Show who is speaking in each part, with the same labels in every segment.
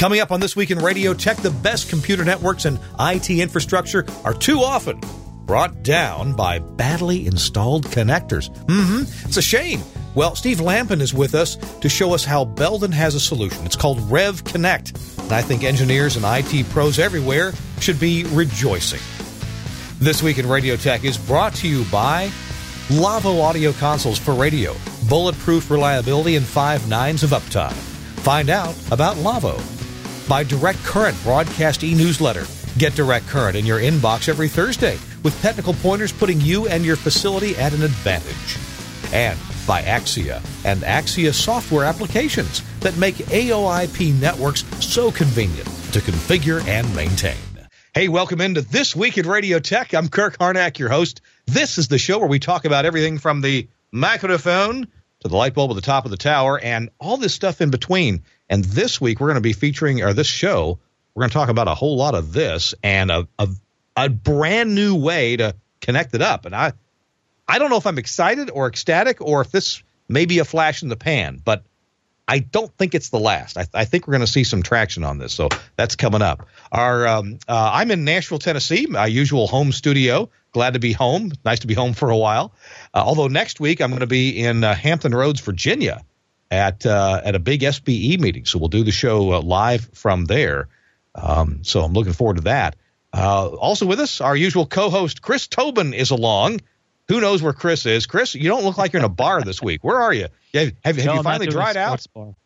Speaker 1: Coming up on This Week in Radio Tech, the best computer networks and IT infrastructure are too often brought down by badly installed connectors. It's a shame. Well, Steve Lampin is with us to show us how Belden has a solution. It's called Rev Connect, and I think engineers and IT pros everywhere should be rejoicing. This Week in Radio Tech is brought to you by Lavo Audio Consoles for radio, bulletproof reliability and 5 nines of uptime. Find out about Lavo. By Direct Current Broadcast e-newsletter. Get Direct Current in your inbox every Thursday with technical pointers putting you and your facility at an advantage. And by Axia and Axia software applications that make AOIP networks so convenient to configure and maintain. Hey, welcome into This Week in Radio Tech. I'm Kirk Harnack, your host. This is the show where we talk about everything from the microphone to the light bulb at the top of the tower and all this stuff in between. And this week we're going to be featuring, or this show, we're going to talk about a whole lot of this and a brand new way to connect it up. And I don't know if I'm excited or ecstatic or if this may be a flash in the pan, but I don't think it's the last. I think we're going to see some traction on this. So that's coming up. I'm in Nashville, Tennessee, my usual home studio. Glad to be home. Nice to be home for a while. Although next week I'm going to be in Hampton Roads, Virginia at a big SBE meeting. So we'll do the show live from there. So I'm looking forward to that. Also with us, our usual co-host, Chris Tobin, is along. Who knows where Chris is? Chris, you don't look like you're in a bar this week. Where are you? Have you finally dried out?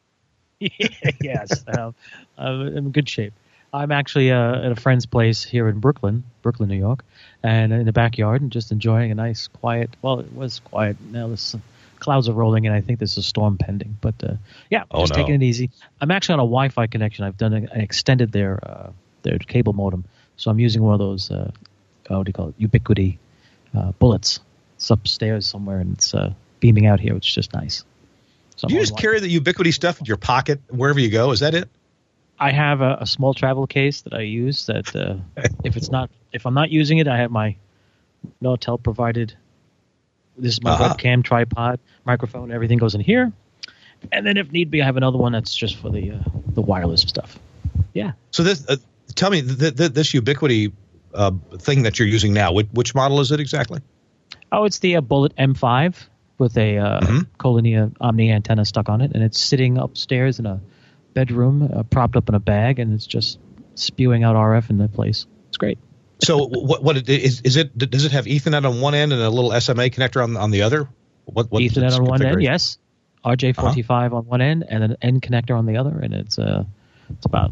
Speaker 2: Yes, I'm in good shape. I'm actually at a friend's place here in Brooklyn, New York, and in the backyard, and just enjoying a nice, quiet. Well, it was quiet. Now the clouds are rolling, and I think there's a storm pending. But taking it easy. I'm actually on a Wi-Fi connection. I've extended their cable modem, so I'm using one of those what do you call it? Ubiquiti bullets. It's upstairs somewhere, and it's beaming out here, which is just nice. So
Speaker 1: do you just carry the Ubiquiti stuff in your pocket wherever you go? Is that it?
Speaker 2: I have a small travel case that I use that if I'm not using it, I have my Nortel provided. This is my webcam, tripod, microphone, everything goes in here. And then if need be, I have another one that's just for the wireless stuff. Yeah. So
Speaker 1: this, tell me, this Ubiquiti thing that you're using now, which model is it exactly?
Speaker 2: Oh, it's the Bullet M5 with a Colinia Omni antenna stuck on it, and it's sitting upstairs in a bedroom, propped up in a bag, and it's just spewing out RF in the place. It's great.
Speaker 1: So what is it? Does it have Ethernet on one end and a little SMA connector on the other? What
Speaker 2: Ethernet on one end, yes. RJ45 on one end and an N connector on the other, and it's about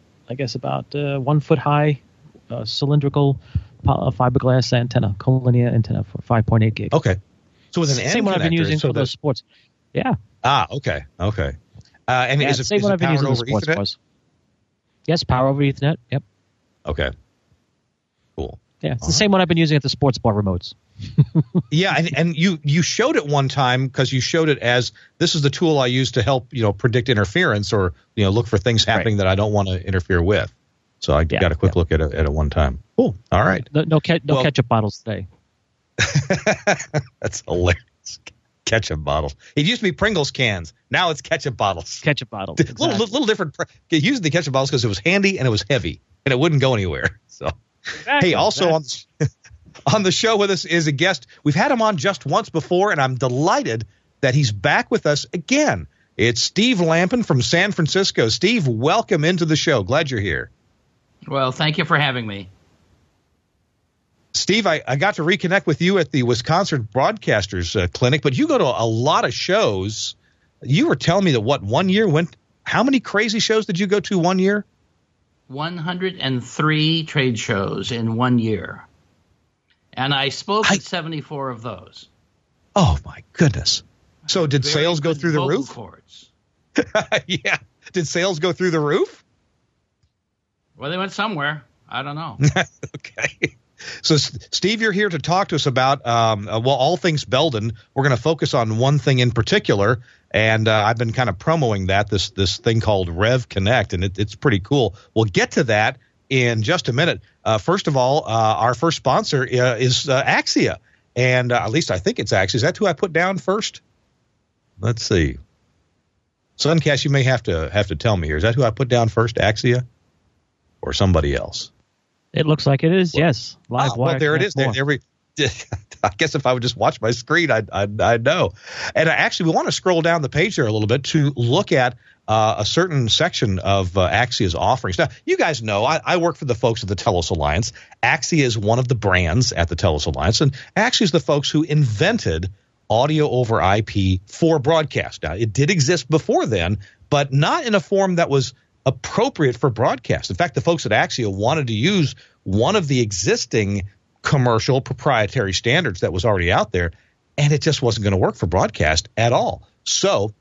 Speaker 2: 1 foot high, cylindrical fiberglass antenna, Colinia antenna for 5.8 gig.
Speaker 1: Okay. So with an N
Speaker 2: same one I've been using for those sports. Yeah.
Speaker 1: Okay. And is it
Speaker 2: same one I've been using
Speaker 1: over
Speaker 2: for sports
Speaker 1: Ethernet?
Speaker 2: bars. Yes, power over Ethernet. Yep.
Speaker 1: Okay. Cool.
Speaker 2: Yeah, it's the same one I've been using at the sports bar remotes.
Speaker 1: Yeah, and you showed it one time because you showed it as this is the tool I use to help predict interference or look for things happening that I don't want to interfere with. So I got a quick look at it one time. Cool. All right.
Speaker 2: No ketchup bottles today.
Speaker 1: That's hilarious. Ketchup bottles. It used to be Pringles cans. Now it's ketchup bottles.
Speaker 2: Ketchup bottles. Exactly.
Speaker 1: Little different. Using the ketchup bottles because it was handy and it was heavy and it wouldn't go anywhere. So, hey, also on the show with us is a guest. We've had him on just once before, and I'm delighted that he's back with us again. It's Steve Lampin from San Francisco. Steve, welcome into the show. Glad you're here.
Speaker 3: Well, thank you for having me.
Speaker 1: Steve, I got to reconnect with you at the Wisconsin Broadcasters Clinic, but you go to a lot of shows. You were telling me that 1 year how many crazy shows did you go to 1 year?
Speaker 3: 103 trade shows in 1 year. And I spoke at 74 of those.
Speaker 1: Oh, my goodness. So did sales go through the roof?
Speaker 3: Cords.
Speaker 1: Yeah. Did sales go through the roof?
Speaker 3: Well, they went somewhere. I don't know.
Speaker 1: Okay. So, Steve, you're here to talk to us about, all things Belden. We're going to focus on one thing in particular, and I've been kind of promoting this thing called Rev Connect, and it's pretty cool. We'll get to that in just a minute. First of all, our first sponsor is Axia, and at least I think it's Axia. Is that who I put down first? Let's see. Suncast, you may have to tell me here. Is that who I put down first, Axia, or somebody else?
Speaker 2: It looks like it is. Yes,
Speaker 1: Live Wire. Well, there it is. I guess if I would just watch my screen, I'd know. And actually, we want to scroll down the page there a little bit to look at a certain section of Axia's offerings. Now, you guys know I work for the folks at the Telos Alliance. Axia is one of the brands at the Telos Alliance, and Axia is the folks who invented audio over IP for broadcast. Now, it did exist before then, but not in a form that was appropriate for broadcast. In fact, the folks at Axia wanted to use one of the existing commercial proprietary standards that was already out there, and it just wasn't going to work for broadcast at all. So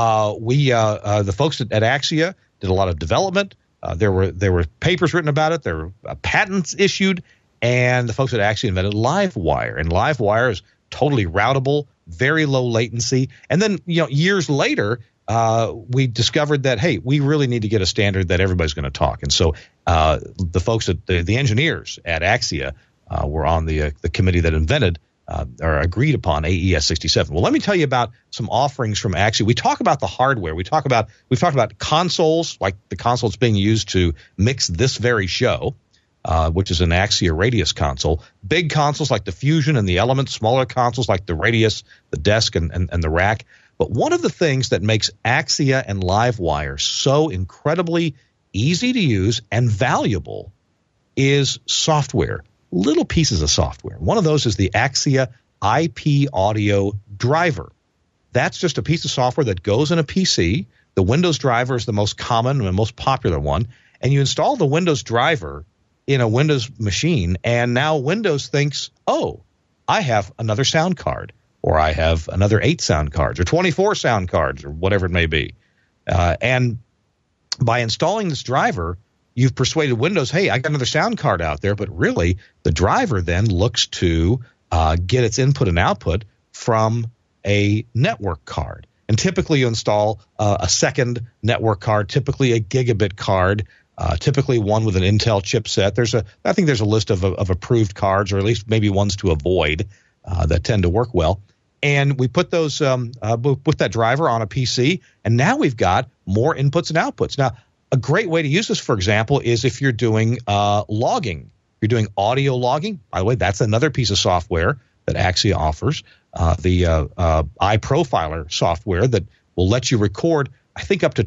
Speaker 1: the folks at Axia did a lot of development. There were papers written about it. There were patents issued, and the folks at Axia invented LiveWire. And LiveWire is totally routable, very low latency. And then years later, we discovered that, hey, we really need to get a standard that everybody's going to talk. And so the folks at the engineers at Axia were on the committee that invented or agreed upon AES 67. Well, let me tell you about some offerings from Axia. We talk about the hardware. We've talked about consoles, like the console that's being used to mix this very show, which is an Axia Radius console. Big consoles like the Fusion and the Element, smaller consoles like the Radius, the Desk, and the Rack. But one of the things that makes Axia and LiveWire so incredibly easy to use and valuable is software. Little pieces of software. One of those is the Axia IP Audio Driver. That's just a piece of software that goes in a PC. The Windows driver is the most common and most popular one. And you install the Windows driver in a Windows machine, and now Windows thinks, oh, I have another sound card, or I have another 8 sound cards, or 24 sound cards, or whatever it may be. And by installing this driver, you've persuaded Windows, hey, I got another sound card out there, but really the driver then looks to get its input and output from a network card. And typically you install a second network card, typically a gigabit card, typically one with an Intel chipset. I think there's a list of approved cards, or at least maybe ones to avoid that tend to work well. And we put those with that driver on a PC, and now we've got more inputs and outputs. Now, a great way to use this, for example, is if you're doing logging. You're doing audio logging. By the way, that's another piece of software that Axia offers, the iProfiler software that will let you record, I think, up to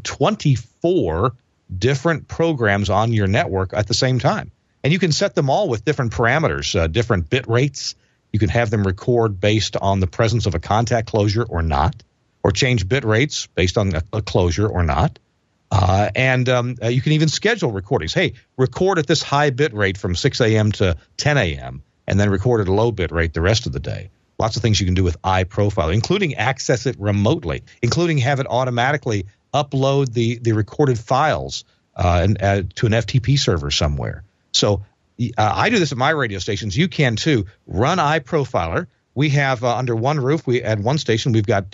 Speaker 1: 24 different programs on your network at the same time. And you can set them all with different parameters, different bit rates. You can have them record based on the presence of a contact closure or not, or change bit rates based on a closure or not. And you can even schedule recordings. Hey, record at this high bit rate from 6 a.m. to 10 a.m. and then record at a low bit rate the rest of the day. Lots of things you can do with iProfiler, including access it remotely, including have it automatically upload the recorded files to an FTP server somewhere. So I do this at my radio stations. You can too. Run iProfiler. We have under one roof. At one station we've got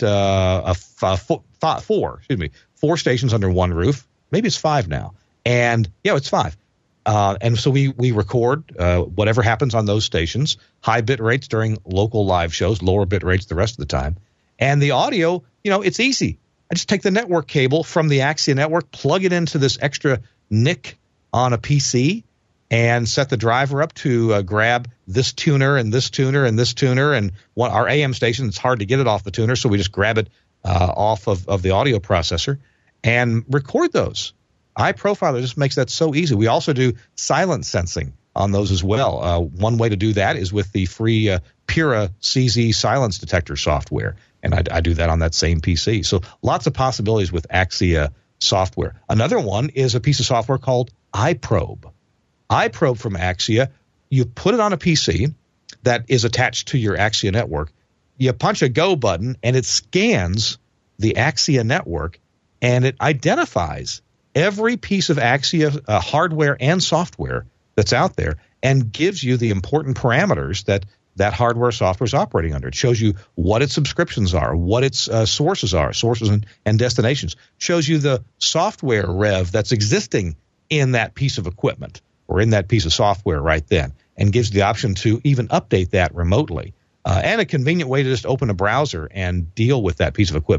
Speaker 1: four stations under one roof. Maybe it's 5 now. And it's 5. And so we record whatever happens on those stations, high bit rates during local live shows, lower bit rates the rest of the time. And the audio, it's easy. I just take the network cable from the Axia network, plug it into this extra NIC on a PC, and set the driver up to grab this tuner and this tuner and this tuner. And our AM station, it's hard to get it off the tuner, so we just grab it off of the audio processor and record those. iProfiler just makes that so easy. We also do silence sensing on those as well. One way to do that is with the free Pura CZ silence detector software, and I do that on that same PC. So lots of possibilities with Axia software. Another one is a piece of software called iProbe. iProbe from Axia, you put it on a PC that is attached to your Axia network. You punch a go button, and it scans the Axia network, and it identifies every piece of Axia hardware and software that's out there and gives you the important parameters that hardware software is operating under. It shows you what its subscriptions are, what its sources are, sources and destinations. It shows you the software rev that's existing in that piece of equipment or in that piece of software right then, and gives you the option to even update that remotely. And a convenient way to just open a browser and deal with that piece of equipment.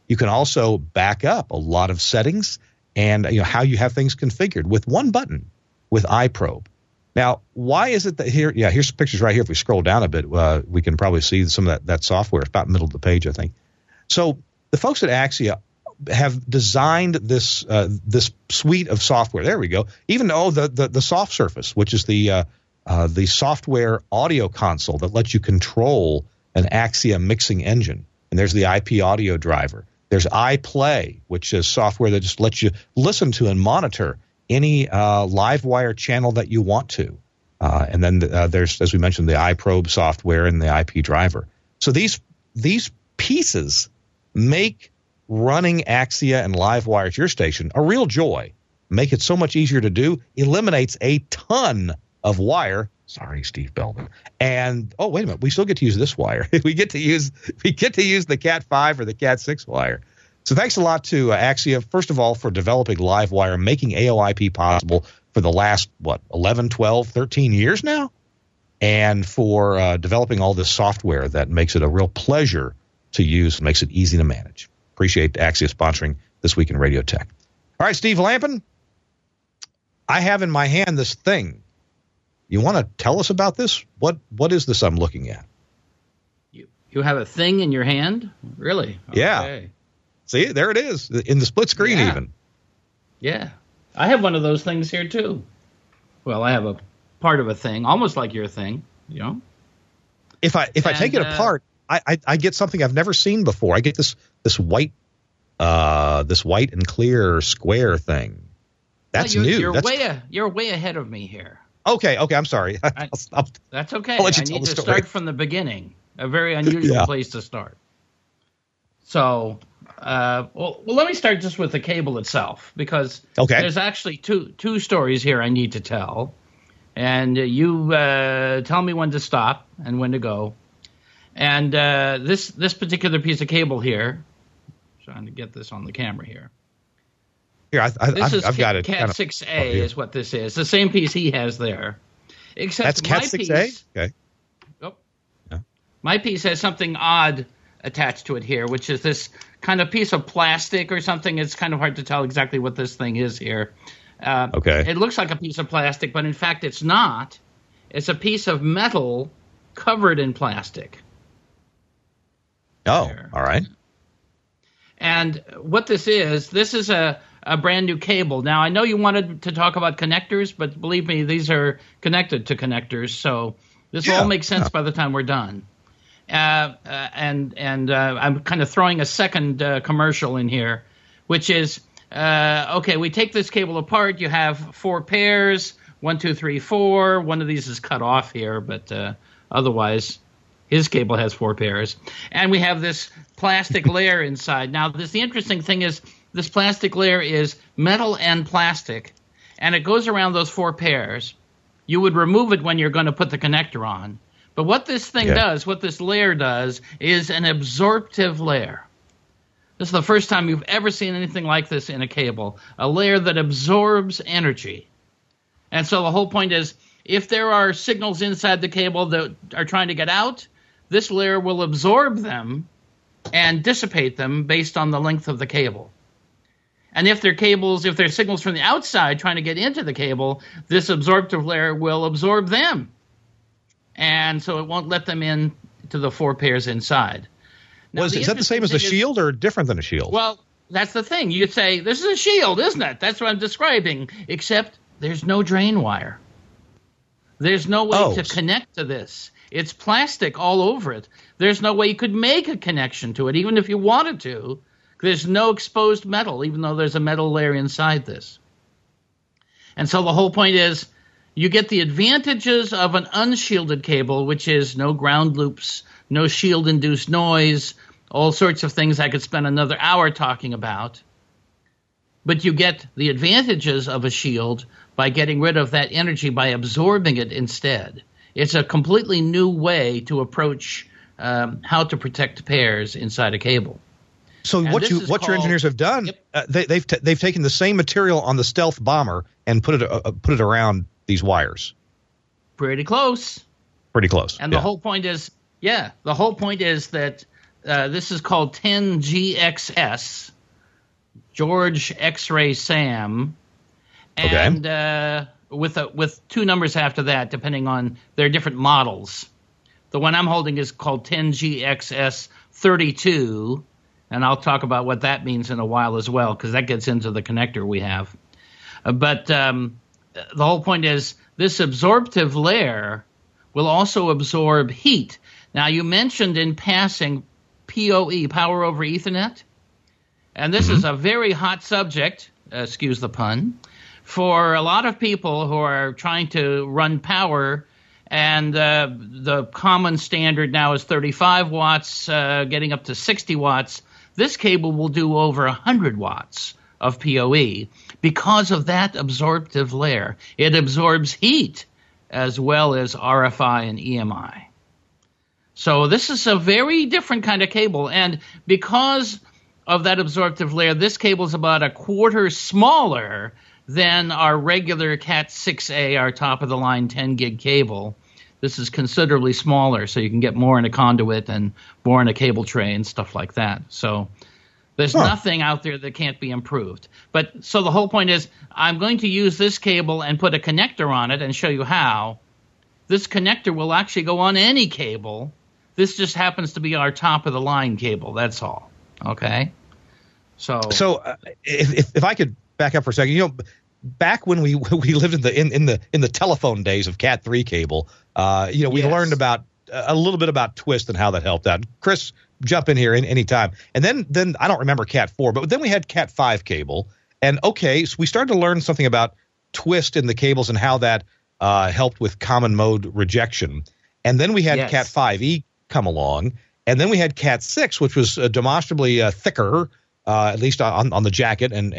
Speaker 1: You can also back up a lot of settings and how you have things configured with one button with iProbe. Now, why is it that here? Yeah, here's some pictures right here. If we scroll down a bit, we can probably see some of that software. It's about middle of the page, I think. So the folks at Axia have designed this suite of software. There we go. Even the Soft Surface, which is the software audio console that lets you control an Axia mixing engine. And there's the IP audio driver. There's iPlay, which is software that just lets you listen to and monitor any LiveWire channel that you want to. And then there's, as we mentioned, the iProbe software and the IP driver. So these pieces make running Axia and LiveWire at your station a real joy. Make it so much easier to do. Eliminates a ton of wire. Sorry, Steve Bellman. And wait a minute, we still get to use this wire. we get to use the Cat 5 or the Cat 6 wire. So thanks a lot to Axia, first of all, for developing LiveWire, making AOIP possible for the last, 11, 12, 13 years now, and for developing all this software that makes it a real pleasure to use and makes it easy to manage. Appreciate Axia sponsoring This Week in Radio Tech. All right, Steve Lampin, I have in my hand this thing. You want to tell us about this? What is this I'm looking at?
Speaker 3: You have a thing in your hand? Really? Okay.
Speaker 1: Yeah. See, there it is, in the split screen even.
Speaker 3: Yeah. I have one of those things here, too. Well, I have a part of a thing, almost like your thing,
Speaker 1: If I take it apart, I get something I've never seen before. I get this white and clear square thing. That's new.
Speaker 3: You're way ahead of me here.
Speaker 1: Okay, I'm sorry.
Speaker 3: That's okay. I need to start from the beginning. A very unusual place to start. So, well, let me start just with the cable itself, because there's actually two stories here I need to tell. And you tell me when to stop and when to go. And this particular piece of cable here, trying to get this on the camera here.
Speaker 1: Here, I've got it.
Speaker 3: Cat 6A is what this is. The same piece he has there. Except
Speaker 1: that's Cat 6A? Okay.
Speaker 3: Oh. Yeah. My piece has something odd attached to it here, which is this kind of piece of plastic or something. It's kind of hard to tell exactly what this thing is here. It looks like a piece of plastic, but in fact it's not. It's a piece of metal covered in plastic.
Speaker 1: Oh, all right.
Speaker 3: And what this is a brand new cable. Now, I know you wanted to talk about connectors, but believe me, these are connected to connectors, so this will all make sense by the time we're done. And I'm kind of throwing a second commercial in here, which is, we take this cable apart. You have 4 pairs, 1, 2, 3, 4. One of these is cut off here, but otherwise his cable has 4 pairs. And we have this plastic layer inside. Now, the interesting thing is this plastic layer is metal and plastic, and it goes around those 4 pairs. You would remove it when you're going to put the connector on. But what this thing does, what this layer does, is an absorptive layer. This is the first time you've ever seen anything like this in a cable, a layer that absorbs energy. And so the whole point is, if there are signals inside the cable that are trying to get out, this layer will absorb them and dissipate them based on the length of the cable. And if there are signals from the outside trying to get into the cable, this absorptive layer will absorb them. And so it won't let them in to the 4 pairs inside. Now,
Speaker 1: is that the same as a shield or different than a shield?
Speaker 3: Well, that's the thing. You'd say, this is a shield, isn't it? That's what I'm describing. Except there's no drain wire. There's no way to connect to this. It's plastic all over it. There's no way you could make a connection to it, even if you wanted to. There's no exposed metal, even though there's a metal layer inside this. And so the whole point is, you get the advantages of an unshielded cable, which is no ground loops, no shield-induced noise, all sorts of things I could spend another hour talking about. But you get the advantages of a shield by getting rid of that energy by absorbing it instead. It's a completely new way to approach how to protect pairs inside a cable.
Speaker 1: So what your engineers have done, they've taken the same material on the stealth bomber and put it around these wires.
Speaker 3: Pretty close.
Speaker 1: Pretty close.
Speaker 3: And the whole point is, that This is called 10GXS, George X-Ray Sam, and with two numbers after that, depending on their different models. The one I'm holding is called 10GXS 32, and I'll talk about what that means in a while as well, because that gets into the connector we have. But the whole point is this absorptive layer will also absorb heat. Now, you mentioned in passing PoE, Power over Ethernet, and this is a very hot subject, excuse the pun, for a lot of people who are trying to run power, and the common standard now is 35 watts, getting up to 60 watts. This cable will do over 100 watts of PoE because of that absorptive layer. It absorbs heat as well as RFI and EMI. So this is a very different kind of cable, and because of that absorptive layer, this cable is about a quarter smaller than our regular Cat 6A, our top-of-the-line 10-gig cable. This is considerably smaller, so you can get more in a conduit and more in a cable tray and stuff like that. So there's nothing out there that can't be improved. But so the whole point is I'm going to use this cable and put a connector on it and show you how. This connector will actually go on any cable. This just happens to be our top-of-the-line cable. That's all. Okay? So
Speaker 1: if I could back up for a second, back when we lived in the telephone days of Cat 3 cable, we learned about a little bit about twist and how that helped out. Chris, jump in here any time. And then I don't remember Cat 4, but then we had Cat 5 cable, and so we started to learn something about twist in the cables and how that helped with common mode rejection. And then we had Cat 5e come along, and then we had Cat 6, which was demonstrably thicker. At least on the jacket, and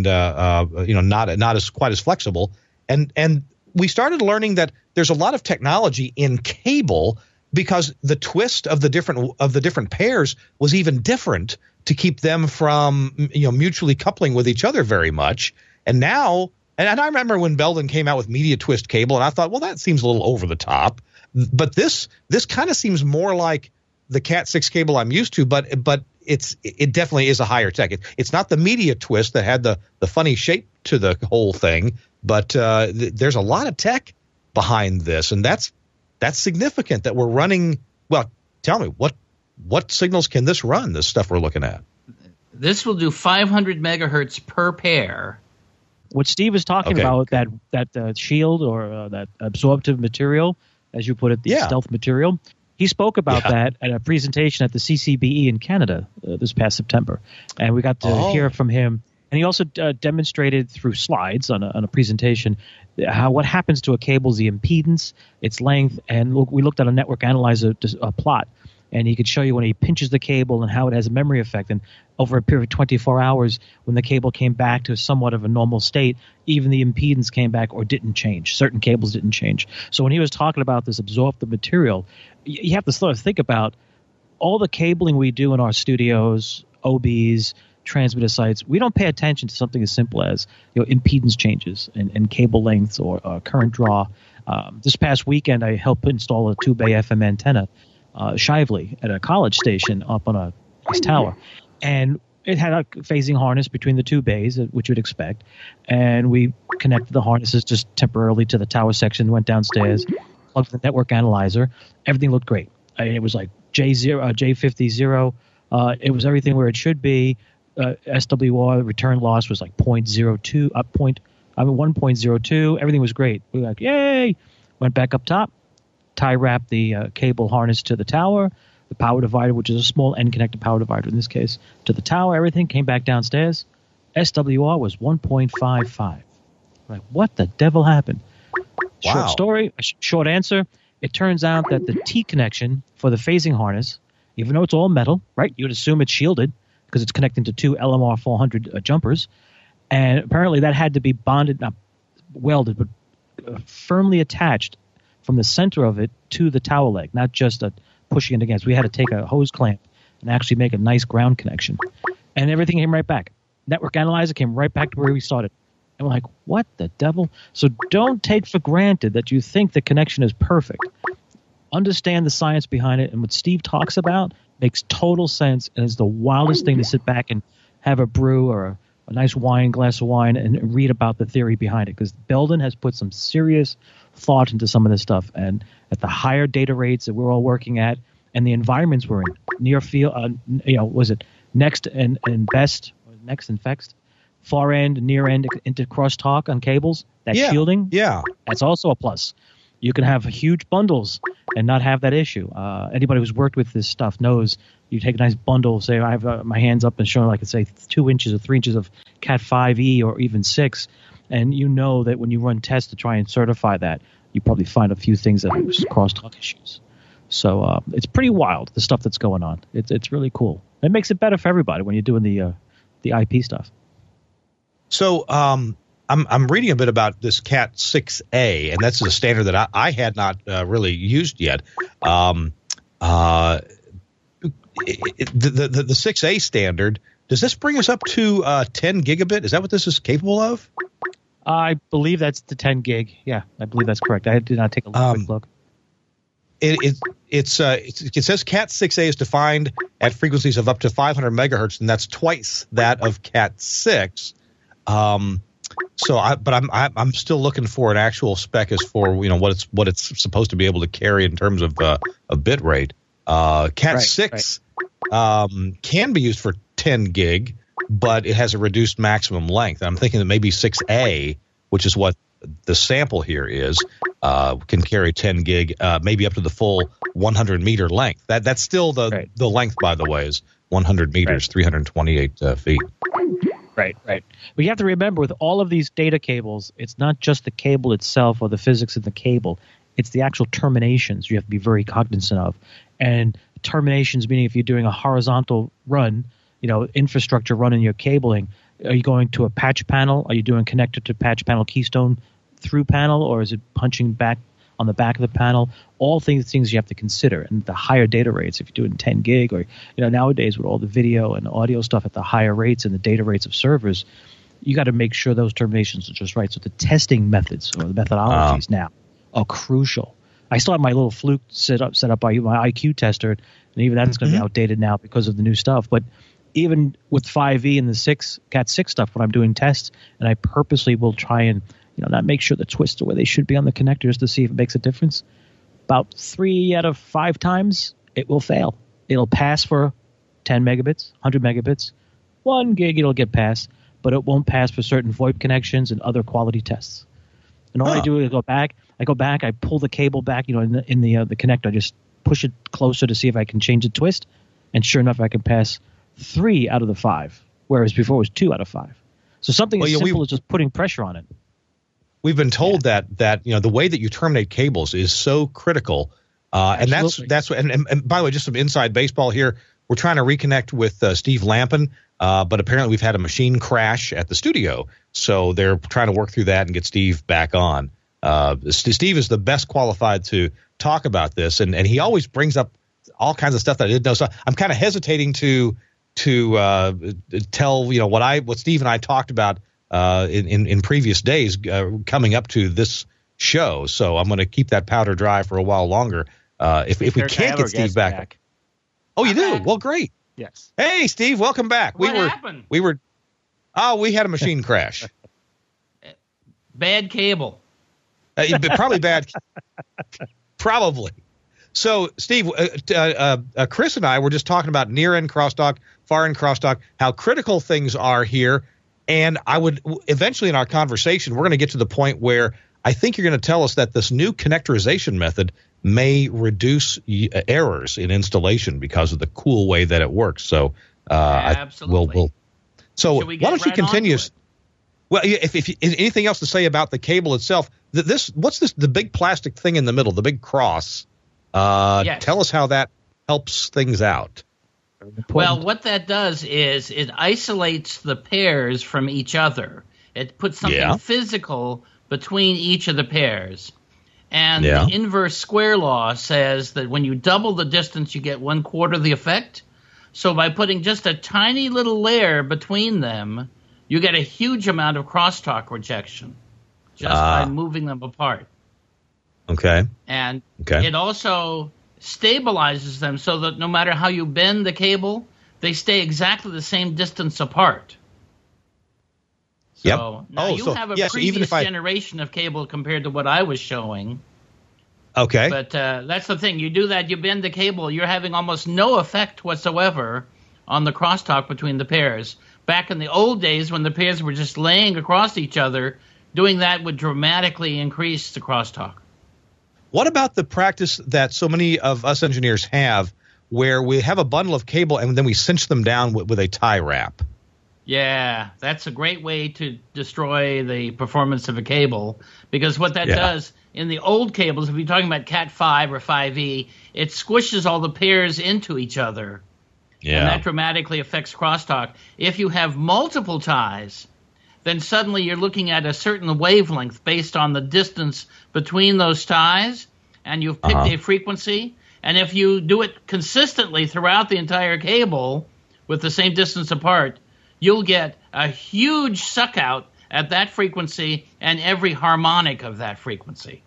Speaker 1: not as quite as flexible, and we started learning that there's a lot of technology in cable because the twist of the different pairs was even different to keep them from mutually coupling with each other very much. And now, and I remember when Belden came out with media twist cable, and I thought, well, that seems a little over the top, but this kind of seems more like the Cat 6 cable I'm used to, but it definitely is a higher tech. It's not the media twist that had the funny shape to the whole thing, but there's a lot of tech behind this, and that's significant that we're running. Well, tell me, what signals can this run, this stuff we're looking at?
Speaker 3: This will do 500 megahertz per pair.
Speaker 2: What Steve is talking about, that shield or that absorptive material, as you put it, the stealth material, he spoke about that at a presentation at the CCBE in Canada this past September, and we got to hear from him. And he also demonstrated through slides on a presentation what happens to a cable's the impedance, its length, and we looked at a network analyzer plot, and he could show you when he pinches the cable and how it has a memory effect. And over a period of 24 hours, when the cable came back to somewhat of a normal state, even the impedance came back or didn't change. Certain cables didn't change. So when he was talking about this absorptive material, you have to sort of think about all the cabling we do in our studios, OBs, transmitter sites. We don't pay attention to something as simple as impedance changes and cable lengths or current draw. This past weekend, I helped install a 2-bay FM antenna, Shively, at a college station up on a nice tower. And it had a phasing harness between the 2 bays, which you'd expect. And we connected the harnesses just temporarily to the tower section, went downstairs, plugged the network analyzer. Everything looked great. It was like J50. It was everything where it should be. SWR return loss was like 0.02, 1.02. Everything was great. We were like, yay! Went back up top, tie wrapped the cable harness to the tower, the power divider, which is a small end-connected power divider in this case, to the tower. Everything came back downstairs. SWR was 1.55. Like, what the devil happened?
Speaker 1: Wow.
Speaker 2: Short story, short answer. It turns out that the T connection for the phasing harness, even though it's all metal, right? You'd assume it's shielded because it's connecting to 2 LMR 400 jumpers. And apparently that had to be bonded, not welded, but firmly attached from the center of it to the tower leg, not just pushing it against. We had to take a hose clamp and actually make a nice ground connection. And everything came right back. Network analyzer came right back to where we started. And we're like, what the devil? So don't take for granted that you think the connection is perfect. Understand the science behind it. And what Steve talks about makes total sense, and is the wildest thing to sit back and have a brew or a nice glass of wine, and read about the theory behind it. Because Belden has put some serious thought into some of this stuff, and at the higher data rates that we're all working at, and the environments we're in, near field, was it next and best, next and fexed, far end, near end into crosstalk on cables, that shielding, that's also a plus. You can have huge bundles and not have that issue. Anybody who's worked with this stuff knows you take a nice bundle, say I have my hands up and showing, like, say 2 inches or 3 inches of Cat 5e or even 6, and you know that when you run tests to try and certify that, you probably find a few things that are crosstalk issues. So it's pretty wild, the stuff that's going on. It's really cool. It makes it better for everybody when you're doing the IP stuff.
Speaker 1: So I'm reading a bit about this Cat 6A, and that's a standard that I had not really used yet. The 6A standard, does this bring us up to 10 gigabit? Is that what this is capable of?
Speaker 2: I believe that's the 10 gig. Yeah, I believe that's correct. I did not take a quick look.
Speaker 1: It says Cat 6A is defined at frequencies of up to 500 megahertz, and that's twice that of Cat 6. I'm still looking for an actual spec as for what it's supposed to be able to carry in terms of bit rate. Cat 6 can be used for 10 gig, but it has a reduced maximum length. I'm thinking that maybe 6A, which is what the sample here is, can carry 10 gig, maybe up to the full 100 meter length. That's still the length, by the way, is 100 meters, 328 feet.
Speaker 2: Right. But you have to remember, with all of these data cables, it's not just the cable itself or the physics of the cable. It's the actual terminations you have to be very cognizant of. And terminations meaning if you're doing a horizontal run, infrastructure run in your cabling, are you going to a patch panel? Are you doing connector to patch panel keystone through panel, or is it punching back on the back of the panel? All things you have to consider. And the higher data rates, if you're doing 10 gig or nowadays with all the video and audio stuff at the higher rates and the data rates of servers, you got to make sure those terminations are just right. So the testing methods or the methodologies now are crucial. I still have my little Fluke set up by my IQ tester, and even that's going to be outdated now because of the new stuff. But even with 5e and the Cat 6 stuff, when I'm doing tests, and I purposely will try and not make sure the twists are where they should be on the connectors to see if it makes a difference. About 3 out of 5 times, it will fail. It'll pass for 10 megabits, 100 megabits, 1 gig it'll get past, but it won't pass for certain VoIP connections and other quality tests. And all I do is I go back, I pull the cable back, in the connector, I just push it closer to see if I can change the twist, and sure enough, I can pass 3 out of the 5, whereas before it was 2 out of 5. So something as simple as just putting pressure on it.
Speaker 1: We've been told that the way that you terminate cables is so critical, and that's what. And by the way, just some inside baseball here. We're trying to reconnect with Steve Lampin, but apparently we've had a machine crash at the studio, so they're trying to work through that and get Steve back on. Steve is the best qualified to talk about this, and he always brings up all kinds of stuff that I didn't know. So I'm kind of hesitating to tell what Steve and I talked about in previous days coming up to this show. So I'm going to keep that powder dry for a while longer. If we can't get Steve back. Oh, you do? Well, great.
Speaker 2: Yes.
Speaker 1: Hey, Steve, welcome back.
Speaker 3: What happened?
Speaker 1: We had a machine crash.
Speaker 3: Bad cable.
Speaker 1: Probably bad. Probably. So, Steve, Chris and I were just talking about near-end crosstalk, far-end crosstalk, how critical things are here. And I would eventually in our conversation, we're going to get to the point where I think you're going to tell us that this new connectorization method may reduce errors in installation because of the cool way that it works. So,
Speaker 3: absolutely.
Speaker 1: So why don't you continue? Well, if anything else to say about the cable itself, what's the big plastic thing in the middle, the big cross?
Speaker 3: Yes.
Speaker 1: Tell us how that helps things out.
Speaker 3: Well, what that does is it isolates the pairs from each other. It puts something physical between each of the pairs. And the inverse square law says that when you double the distance, you get 1/4 the effect. So by putting just a tiny little layer between them, you get a huge amount of crosstalk rejection just by moving them apart.
Speaker 1: Okay.
Speaker 3: And it also stabilizes them so that no matter how you bend the cable, they stay exactly the same distance apart. So now you have a previous generation of cable compared to what I was showing.
Speaker 1: Okay.
Speaker 3: But that's the thing. You do that, you bend the cable, you're having almost no effect whatsoever on the crosstalk between the pairs. Back in the old days when the pairs were just laying across each other, doing that would dramatically increase the crosstalk.
Speaker 1: What about the practice that so many of us engineers have where we have a bundle of cable and then we cinch them down with a tie wrap?
Speaker 3: Yeah, that's a great way to destroy the performance of a cable, because what that does in the old cables, if you're talking about Cat 5 or 5E, it squishes all the pairs into each other. Yeah. And that dramatically affects crosstalk. If you have multiple ties, then suddenly you're looking at a certain wavelength based on the distance between those ties, and you've picked a frequency. And if you do it consistently throughout the entire cable with the same distance apart, you'll get a huge suck out at that frequency and every harmonic of that frequency.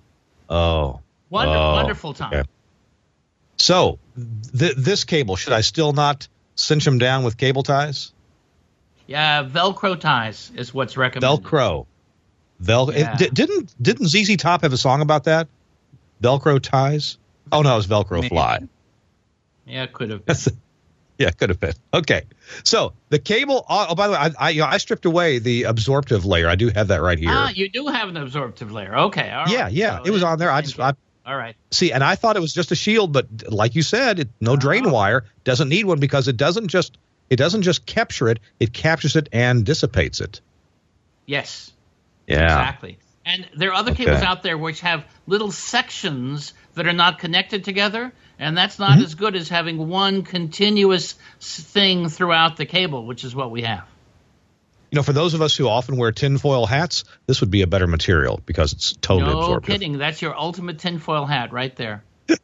Speaker 3: Wonderful time.
Speaker 1: Okay. So this cable, should I still not cinch them down with cable ties?
Speaker 3: Yeah, Velcro ties is what's recommended.
Speaker 1: Velcro. Didn't ZZ Top have a song about that? Velcro ties? Oh, no, it was Velcro Fly.
Speaker 3: Yeah, it could have been.
Speaker 1: Yeah, it could have been. Okay. So the cable, by the way, I stripped away the absorptive layer. I do have that right here.
Speaker 3: You do have an absorptive layer. Okay. All right.
Speaker 1: Yeah. So it was on there.
Speaker 3: All right.
Speaker 1: See, and I thought it was just a shield, but like you said, no drain wire, doesn't need one because it doesn't just capture it, it captures it and dissipates it.
Speaker 3: Yes.
Speaker 1: Yeah.
Speaker 3: Exactly. And there are other cables out there which have little sections that are not connected together, and that's not as good as having one continuous thing throughout the cable, which is what we have. You
Speaker 1: know, for those of us who often wear tinfoil hats, this would be a better material because it's totally absorptive.
Speaker 3: No kidding. That's your ultimate tinfoil hat right there.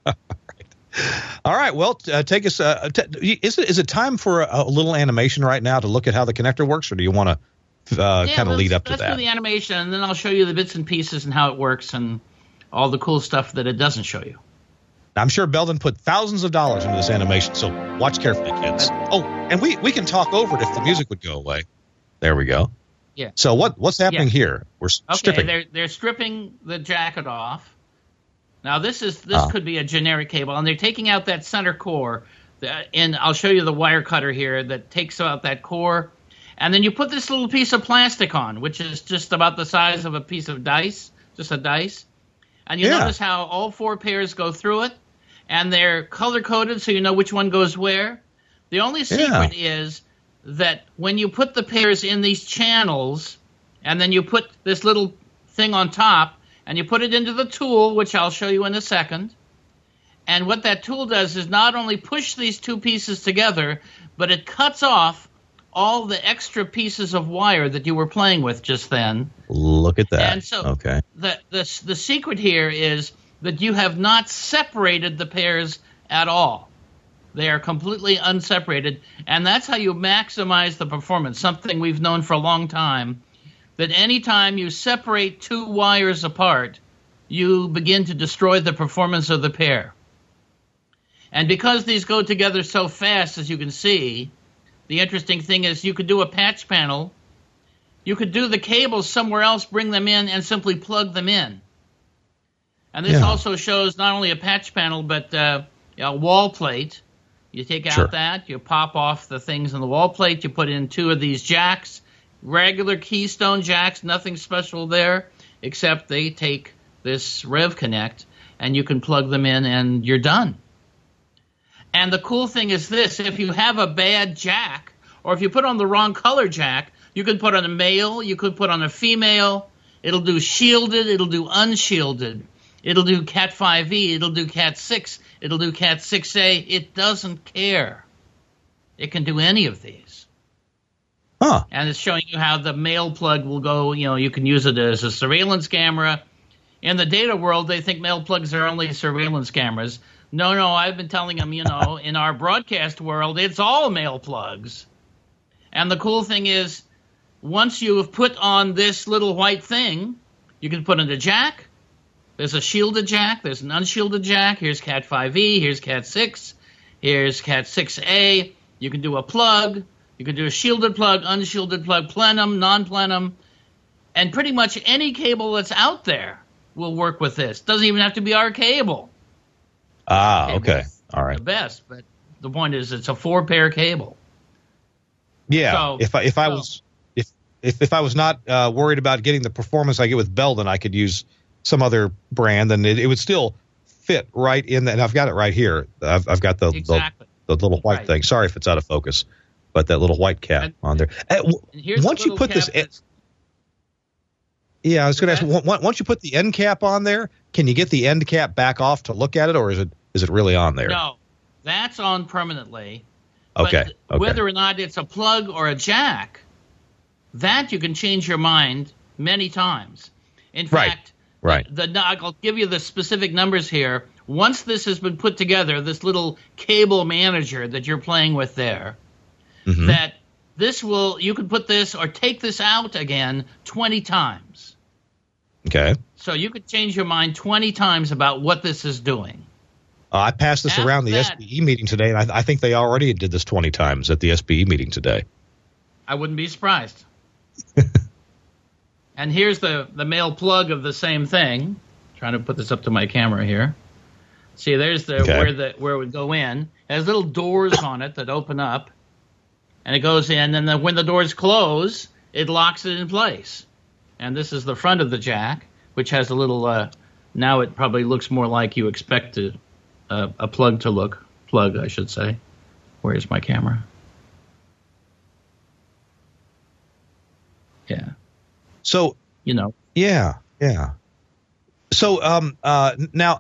Speaker 1: All right. Well, take us. Is it time for a little animation right now to look at how the connector works, or do you want to kind of lead up to that?
Speaker 3: Let's do the animation, and then I'll show you the bits and pieces and how it works and all the cool stuff that it doesn't show you.
Speaker 1: I'm sure Belden put thousands of dollars into this animation, so watch carefully, kids. Oh, and we can talk over it if the music would go away. There we go.
Speaker 3: Yeah.
Speaker 1: So what's happening here? We're stripping.
Speaker 3: They're stripping the jacket off. Now this could be a generic cable, and they're taking out that center core. And I'll show you the wire cutter here that takes out that core. And then you put this little piece of plastic on, which is just about the size of a piece of dice, just a dice. And you notice how all four pairs go through it, and they're color-coded so you know which one goes where. The only secret is that when you put the pairs in these channels, and then you put this little thing on top, and you put it into the tool, which I'll show you in a second, and what that tool does is not only push these two pieces together, but it cuts off all the extra pieces of wire that you were playing with just then.
Speaker 1: Look at that.
Speaker 3: And so the secret here is that you have not separated the pairs at all. They are completely unseparated, and that's how you maximize the performance, something we've known for a long time, that any time you separate two wires apart, you begin to destroy the performance of the pair. And because these go together so fast, as you can see, the interesting thing is you could do a patch panel. You could do the cables somewhere else, bring them in, and simply plug them in. And this also shows not only a patch panel, but a wall plate. You take out that, you pop off the things in the wall plate, you put in two of these jacks, regular Keystone jacks, nothing special there, except they take this Rev Connect, and you can plug them in, and you're done. And the cool thing is this, if you have a bad jack, or if you put on the wrong color jack, you could put on a male, you could put on a female, it'll do shielded, it'll do unshielded, it'll do Cat 5e, it'll do Cat 6, it'll do Cat 6a, it doesn't care. It can do any of these. And it's showing you how the male plug will go, you can use it as a surveillance camera. In the data world, they think male plugs are only surveillance cameras. No, I've been telling them, in our broadcast world, it's all male plugs. And the cool thing is, once you have put on this little white thing, you can put in a jack, There's a shielded jack. There's an unshielded jack. Here's Cat 5e. Here's Cat 6. Here's Cat 6a. You can do a plug. You can do a shielded plug, unshielded plug, plenum, non-plenum. And pretty much any cable that's out there will work with this. Doesn't even have to be our cable.
Speaker 1: Okay. All right.
Speaker 3: The best, but the point is it's a 4-pair cable.
Speaker 1: Yeah.
Speaker 3: So,
Speaker 1: if I was not worried about getting the performance I get with Belden, I could use some other brand, and it would still fit right in. And I've got it right here. I've got the little white thing. Sorry if it's out of focus, but that little white cap on there. Once you put this, I was going to ask. Once you put the end cap on there, can you get the end cap back off to look at it, or is it really on there?
Speaker 3: No, that's on permanently.
Speaker 1: Okay.
Speaker 3: But whether or not it's a plug or a jack, that you can change your mind many times. In fact, I'll give you the specific numbers here. Once this has been put together, this little cable manager that you're playing with there, that you can put this or take this out again 20 times.
Speaker 1: Okay.
Speaker 3: So you could change your mind 20 times about what this is doing.
Speaker 1: I passed this around the SBE meeting today, and I think they already did this 20 times at the SBE meeting today.
Speaker 3: I wouldn't be surprised. And here's the male plug of the same thing. Trying to put this up to my camera here. See, there's where it would go in. It has little doors on it that open up, and it goes in. And then when the doors close, it locks it in place. And this is the front of the jack, which has a little. Now it probably looks more like you expect a plug to look. Plug, I should say. Where's my camera? Yeah.
Speaker 1: So, Yeah. So, now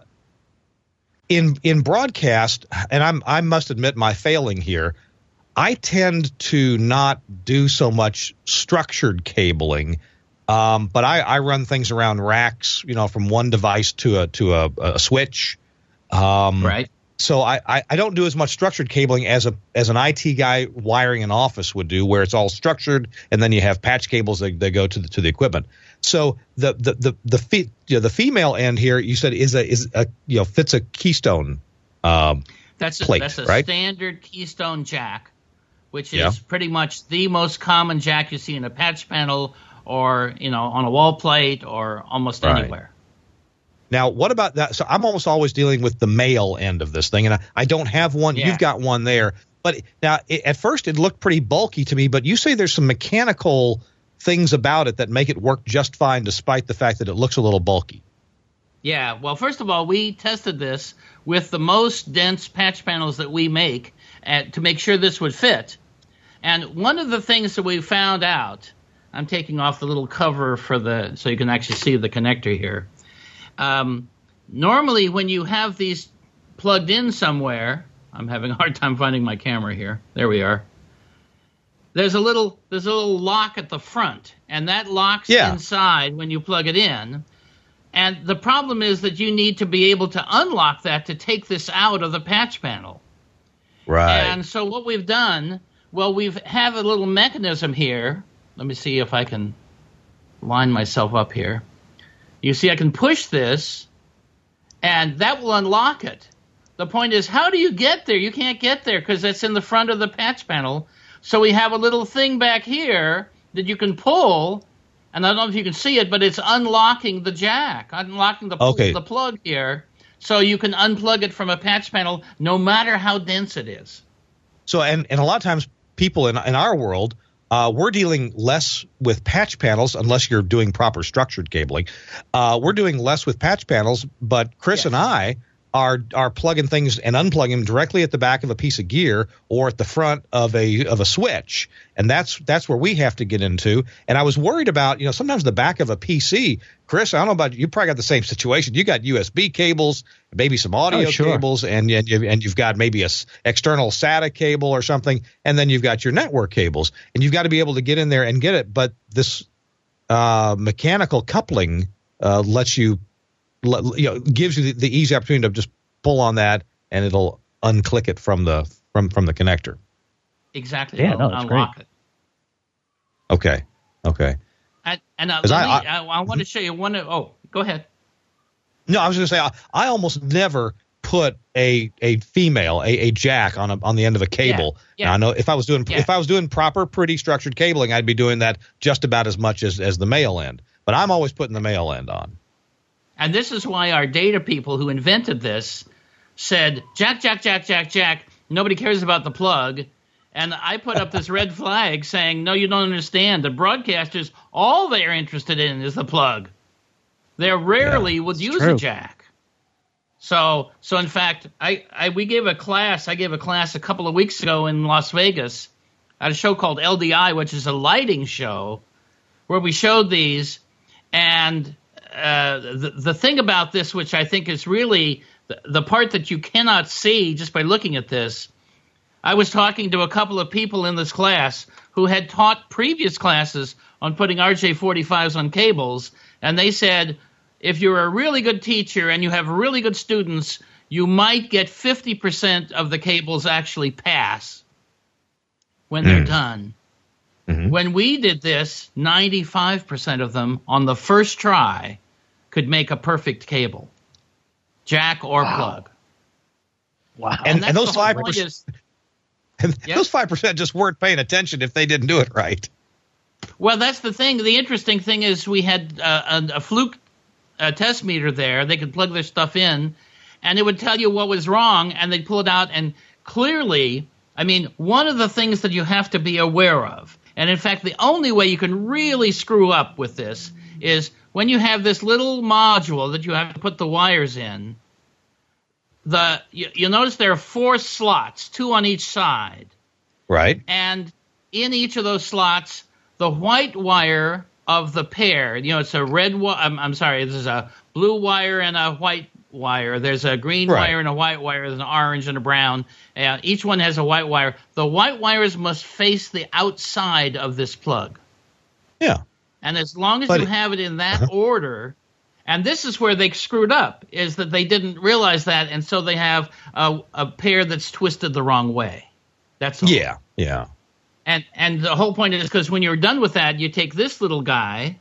Speaker 1: in broadcast, and I must admit my failing here, I tend to not do so much structured cabling, but I run things around racks, from one device to a switch.
Speaker 3: Right.
Speaker 1: So I don't do as much structured cabling as an IT guy wiring an office would do, where it's all structured and then you have patch cables that go to the equipment. So the female end here, you said fits a Keystone
Speaker 3: that's
Speaker 1: plate,
Speaker 3: that's a
Speaker 1: right?
Speaker 3: standard Keystone jack, which is pretty much the most common jack you see in a patch panel or on a wall plate or almost anywhere.
Speaker 1: Now, what about that? So I'm almost always dealing with the male end of this thing, and I don't have one. Yeah. You've got one there. But now, at first, it looked pretty bulky to me, but you say there's some mechanical things about it that make it work just fine, despite the fact that it looks a little bulky.
Speaker 3: Yeah, well, first of all, we tested this with the most dense patch panels that we make to make sure this would fit. And one of the things that we found out, I'm taking off the little cover so you can actually see the connector here. Normally, when you have these plugged in somewhere, I'm having a hard time finding my camera here. There we are. There's a little lock at the front, and that locks inside when you plug it in. And the problem is that you need to be able to unlock that to take this out of the patch panel.
Speaker 1: Right.
Speaker 3: And so what we've done, we have a little mechanism here. Let me see if I can line myself up here. You see, I can push this, and that will unlock it. The point is, how do you get there? You can't get there because it's in the front of the patch panel. So we have a little thing back here that you can pull, and I don't know if you can see it, but it's unlocking the jack, unlocking the plug here, so you can unplug it from a patch panel no matter how dense it is.
Speaker 1: So, and a lot of times people in our world, we're dealing less with patch panels unless you're doing proper structured cabling. We're doing less with patch panels, but Chris and I are plugging things and unplugging them directly at the back of a piece of gear or at the front of a switch, and that's where we have to get into. And I was worried about sometimes the back of a PC. Chris, I don't know about you. Probably got the same situation. You got USB cables, maybe some audio cables, and you've got maybe a external SATA cable or something, and then you've got your network cables, and you've got to be able to get in there and get it. But this mechanical coupling lets you. Gives you the easy opportunity to just pull on that, and it'll unclick it from the connector.
Speaker 3: Exactly. Yeah, no, that's great. It.
Speaker 1: Okay.
Speaker 3: I want to show you one. Oh, go ahead.
Speaker 1: No, I was going to say I almost never put a female a jack on the end of a cable.
Speaker 3: Yeah.
Speaker 1: Now, I know if I was doing proper, pretty structured cabling, I'd be doing that just about as much as the male end. But I'm always putting the male end on.
Speaker 3: And this is why our data people who invented this said, jack, jack, jack, jack, jack. Nobody cares about the plug. And I put up this red flag saying, no, you don't understand. The broadcasters, all they're interested in is the plug. They rarely would use a jack. So in fact, I gave a class a couple of weeks ago in Las Vegas at a show called LDI, which is a lighting show, where we showed these. And the thing about this, which I think is really the part that you cannot see just by looking at this, I was talking to a couple of people in this class who had taught previous classes on putting RJ45s on cables, and they said, if you're a really good teacher and you have really good students, you might get 50% of the cables actually pass when they're done. Mm-hmm. When we did this, 95% of them on the first try could make a perfect cable, jack or plug.
Speaker 1: Wow! And those 5%, those 5% just weren't paying attention if they didn't do it right.
Speaker 3: Well, that's the thing. The interesting thing is we had a fluke test meter there. They could plug their stuff in, and it would tell you what was wrong, and they'd pull it out. And clearly, I mean, one of the things that you have to be aware of, and in fact, the only way you can really screw up with this is when you have this little module that you have to put the wires in. You'll notice there are 4 slots, 2 on each side.
Speaker 1: Right.
Speaker 3: And in each of those slots, the white wire of the pair, it's a red wire. I'm sorry, this is a blue wire and a white wire. There's a green wire and a white wire. There's an orange and a brown. Each one has a white wire. The white wires must face the outside of this plug.
Speaker 1: Yeah.
Speaker 3: And as long as you have it in that order, and this is where they screwed up, is that they didn't realize that, and so they have a pair that's twisted the wrong way. That's all.
Speaker 1: Yeah, yeah.
Speaker 3: And the whole point is because when you're done with that, you take this little guy,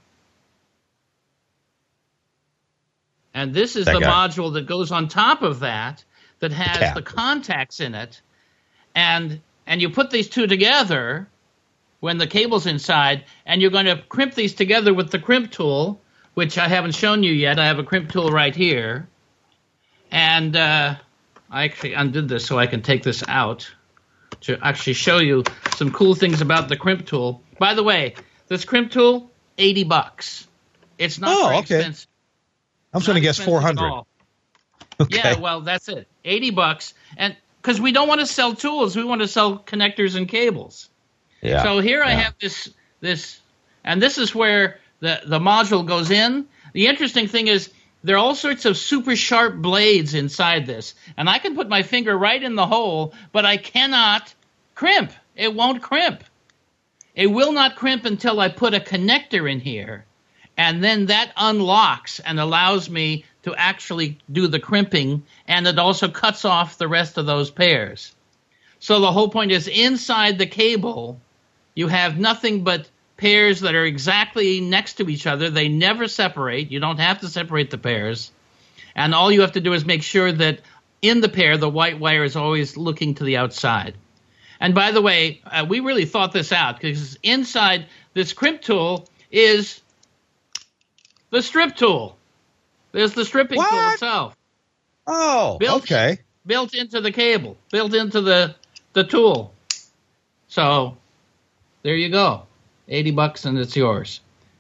Speaker 3: and this is the module that goes on top of that has the contacts in it, and you put these two together when the cable's inside, and you're going to crimp these together with the crimp tool, which I haven't shown you yet. I have a crimp tool right here. And I actually undid this so I can take this out to actually show you some cool things about the crimp tool. By the way, this crimp tool, $80. It's not very expensive.
Speaker 1: I'm going to guess 400.
Speaker 3: Okay. Yeah, well, that's it. $80. And because we don't want to sell tools, we want to sell connectors and cables. Yeah. So here I have this, and this is where the module goes in. The interesting thing is there are all sorts of super sharp blades inside this. And I can put my finger right in the hole, but I cannot crimp. It won't crimp. It will not crimp until I put a connector in here. And then that unlocks and allows me to actually do the crimping. And it also cuts off the rest of those pairs. So the whole point is inside the cable, you have nothing but pairs that are exactly next to each other. They never separate. You don't have to separate the pairs. And all you have to do is make sure that in the pair, the white wire is always looking to the outside. And by the way, we really thought this out because inside this crimp tool is the strip tool. There's the stripping tool itself.
Speaker 1: Oh, okay.
Speaker 3: Built into the cable, built into the tool. So there you go. $80 and it's yours.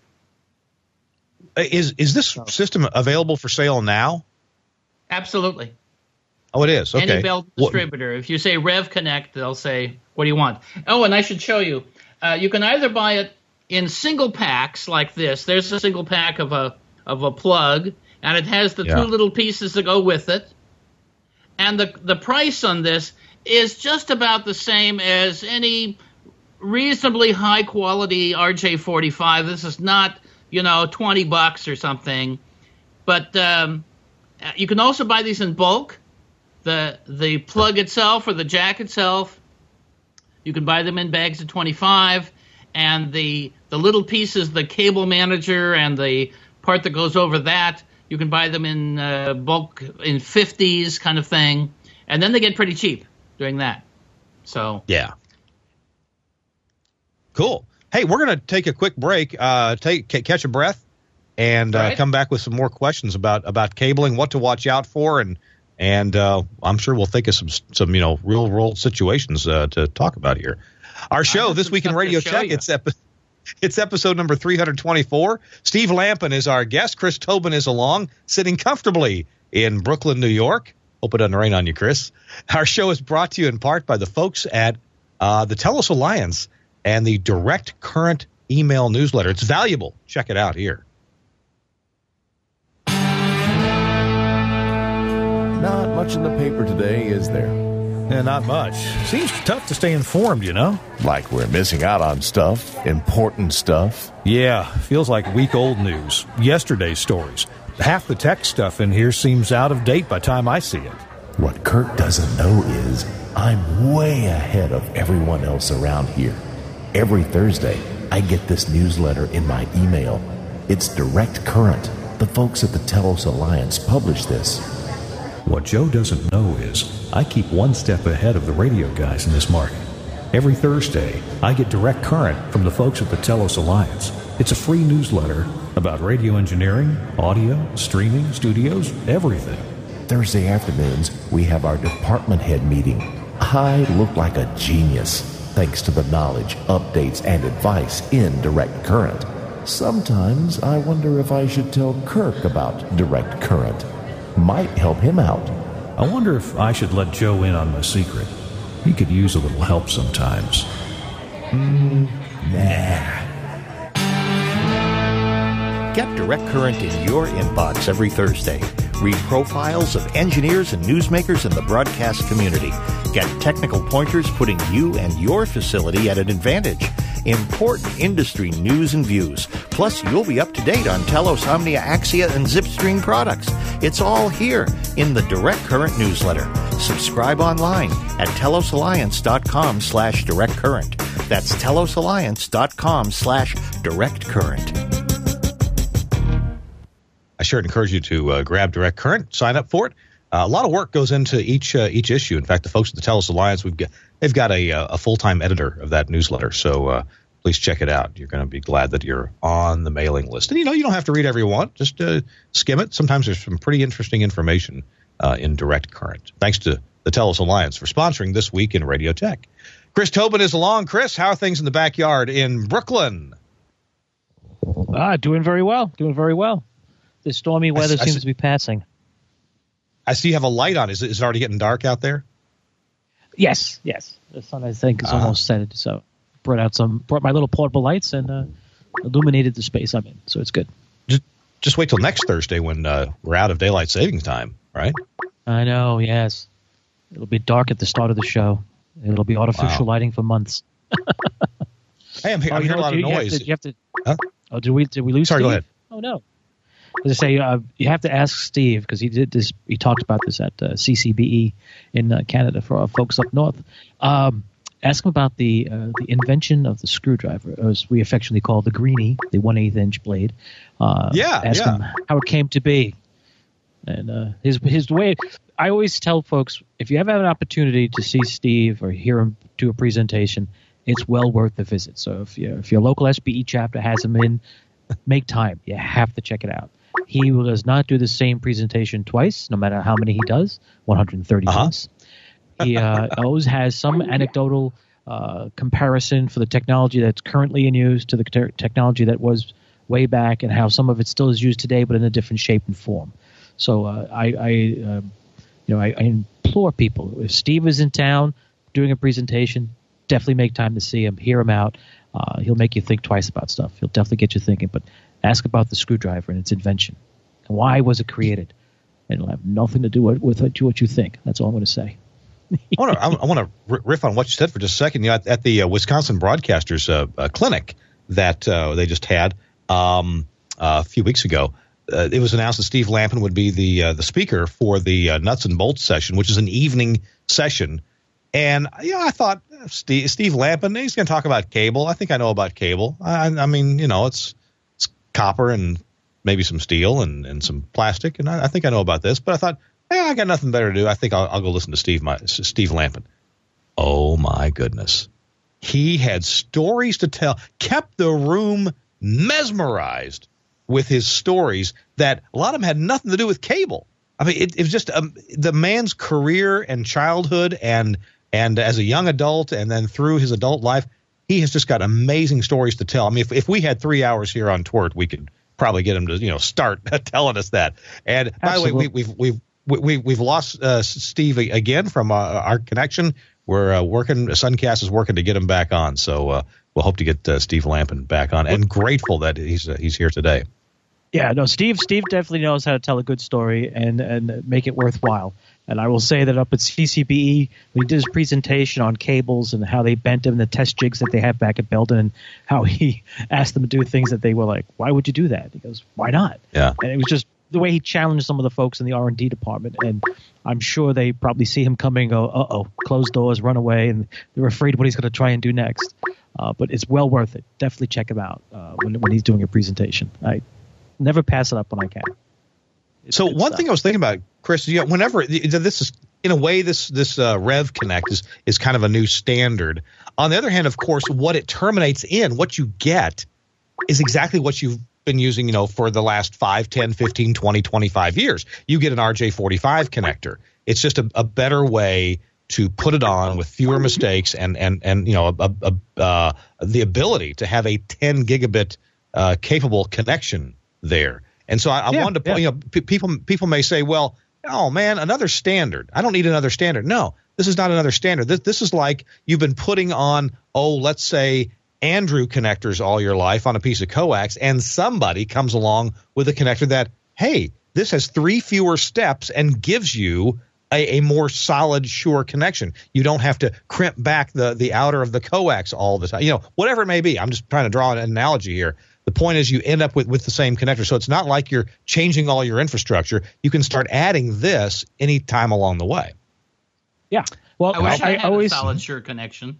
Speaker 1: Is this system available for sale now?
Speaker 3: Absolutely.
Speaker 1: Oh, it is. Okay.
Speaker 3: Any belt distributor. If you say Rev Connect, they'll say, "What do you want?" Oh, and I should show you. You can either buy it in single packs like this. There's a single pack of a plug, and it has the two little pieces that go with it. And the price on this is just about the same as any reasonably high quality RJ45. This is not, $20 or something. But you can also buy these in bulk. The plug itself or the jack itself, you can buy them in bags of 25. And the little pieces, the cable manager and the part that goes over that, You can buy them in bulk in 50s kind of thing, and then they get pretty cheap doing that. So
Speaker 1: yeah, cool. Hey, we're going to take a quick break, catch a breath, and come back with some more questions about cabling, what to watch out for, and I'm sure we'll think of some real world situations to talk about here. Our show This Week in Radio Tech. It's episode number 324. Steve Lampen is our guest. Chris Tobin is along, sitting comfortably in Brooklyn, New York. Hope it doesn't rain on you, Chris. Our show is brought to you in part by the folks at the Telos Alliance and the Direct Current email newsletter. It's valuable. Check it out here.
Speaker 4: Not much in the paper today, is there?
Speaker 5: Yeah, not much. Seems tough to stay informed, you know?
Speaker 4: Like we're missing out on stuff, important stuff.
Speaker 5: Yeah, feels like week-old news. Yesterday's stories. Half the tech stuff in here seems out of date by the time I see it.
Speaker 4: What Kirk doesn't know is I'm way ahead of everyone else around here. Every Thursday, I get this newsletter in my email. It's Direct Current. The folks at the Telos Alliance publish this.
Speaker 5: What Joe doesn't know is I keep one step ahead of the radio guys in this market. Every Thursday, I get Direct Current from the folks at the Telos Alliance. It's a free newsletter about radio engineering, audio, streaming, studios, everything.
Speaker 4: Thursday afternoons, we have our department head meeting. I look like a genius, thanks to the knowledge, updates, and advice in Direct Current. Sometimes I wonder if I should tell Kirk about Direct Current. Might help him out.
Speaker 5: I wonder if I should let Joe in on my secret. He could use a little help sometimes.
Speaker 4: Nah.
Speaker 6: Get Direct Current in your inbox every Thursday. Read profiles of engineers and newsmakers in the broadcast community. Get technical pointers putting you and your facility at an advantage. Important industry news and views. Plus, you'll be up to date on Telos, Omnia, Axia, and Zipstream products. It's all here in the Direct Current newsletter. Subscribe online at telosalliance.com/directcurrent. That's telosalliance.com/directcurrent.
Speaker 1: I sure encourage you to grab Direct Current, sign up for it. A lot of work goes into each issue. In fact, the folks at the Telos Alliance, they've got a full-time editor of that newsletter. So please check it out. You're going to be glad that you're on the mailing list. And you don't have to read every one. Just skim it. Sometimes there's some pretty interesting information in Direct Current. Thanks to the Telos Alliance for sponsoring This Week in Radio Tech. Chris Tobin is along. Chris, how are things in the backyard in Brooklyn?
Speaker 2: Doing very well. The stormy weather seems to be passing.
Speaker 1: I see you have a light on. Is it already getting dark out there?
Speaker 2: Yes. The sun, I think, is almost set. So brought my little portable lights and illuminated the space I'm in. So it's good.
Speaker 1: Just wait till next Thursday when we're out of daylight savings time, right?
Speaker 2: I know, yes. It'll be dark at the start of the show. It'll be artificial lighting for months.
Speaker 1: Hey, I'm hearing a lot of noise.
Speaker 2: Huh? Oh, did we lose
Speaker 1: Sorry,
Speaker 2: Steve?
Speaker 1: Go ahead.
Speaker 2: Oh, no. As I say, you have to ask Steve because he did this. He talked about this at CCBE in Canada for our folks up north. Ask him about the invention of the screwdriver, as we affectionately call the greenie, the 1/8 inch blade. Ask him how it came to be, and his way. I always tell folks, if you ever have an opportunity to see Steve or hear him do a presentation, it's well worth the visit. So if your local SBE chapter has him in, make time. You have to check it out. He does not do the same presentation twice, no matter how many he does, 130 times. He always has some anecdotal comparison for the technology that's currently in use to the technology that was way back, and how some of it still is used today, but in a different shape and form. So I implore people, if Steve is in town doing a presentation, definitely make time to see him, hear him out. He'll make you think twice about stuff. He'll definitely get you thinking. But ask about the screwdriver and its invention, and why was it created. And it'll have nothing to do with what you think. That's all I'm going to say.
Speaker 1: I want to riff on what you said for just a second. At the Wisconsin Broadcasters clinic that they just had a few weeks ago, it was announced that Steve Lampen would be the speaker for the Nuts and Bolts session, which is an evening session. And I thought Steve Lampen, he's going to talk about cable. I think I know about cable. I mean, it's copper and maybe some steel and some plastic. And I think I know about this, but I thought, I got nothing better to do. I think I'll go listen to Steve Lampin. Oh, my goodness. He had stories to tell, kept the room mesmerized with his stories that a lot of them had nothing to do with cable. I mean, it was just the man's career and childhood and as a young adult and then through his adult life, he has just got amazing stories to tell. I mean, if we had 3 hours here on Twert, we could probably get him to start telling us that. And by the way, we've lost Steve again from our connection. We're working. Suncast is working to get him back on. So we'll hope to get Steve Lampin back on. And grateful that he's here today.
Speaker 2: Yeah, no, Steve definitely knows how to tell a good story and make it worthwhile. And I will say that up at CCBE, we did his presentation on cables and how they bent them, the test jigs that they have back at Belden, and how he asked them to do things that they were like, why would you do that? He goes, why not?
Speaker 1: Yeah.
Speaker 2: And it was just the way he challenged some of the folks in the R&D department. And I'm sure they probably see him coming and go, uh-oh, close doors, run away, and they're afraid what he's going to try and do next. But it's well worth it. Definitely check him out when he's doing a presentation. I never pass it up when I can.
Speaker 1: So one thing I was thinking about, Chris, whenever this is in a way, this Rev Connect is kind of a new standard. On the other hand, of course, what it terminates in, what you get, is exactly what you've been using, for the last 5, 10, 15, 20, 25 years. You get an RJ45 connector. It's just a better way to put it on with fewer mistakes and the ability to have a 10 gigabit capable connection there. And so I wanted to point, people may say, well, oh man, another standard. I don't need another standard. No, this is not another standard. This is like you've been putting on, let's say Andrew connectors all your life on a piece of coax, and somebody comes along with a connector that, hey, this has 3 fewer steps and gives you a more solid, sure connection. You don't have to crimp back the outer of the coax all the time. Whatever it may be. I'm just trying to draw an analogy here. The point is you end up with the same connector. So it's not like you're changing all your infrastructure. You can start adding this anytime along the way.
Speaker 2: Yeah. Well,
Speaker 3: I wish I had a solid, sure connection.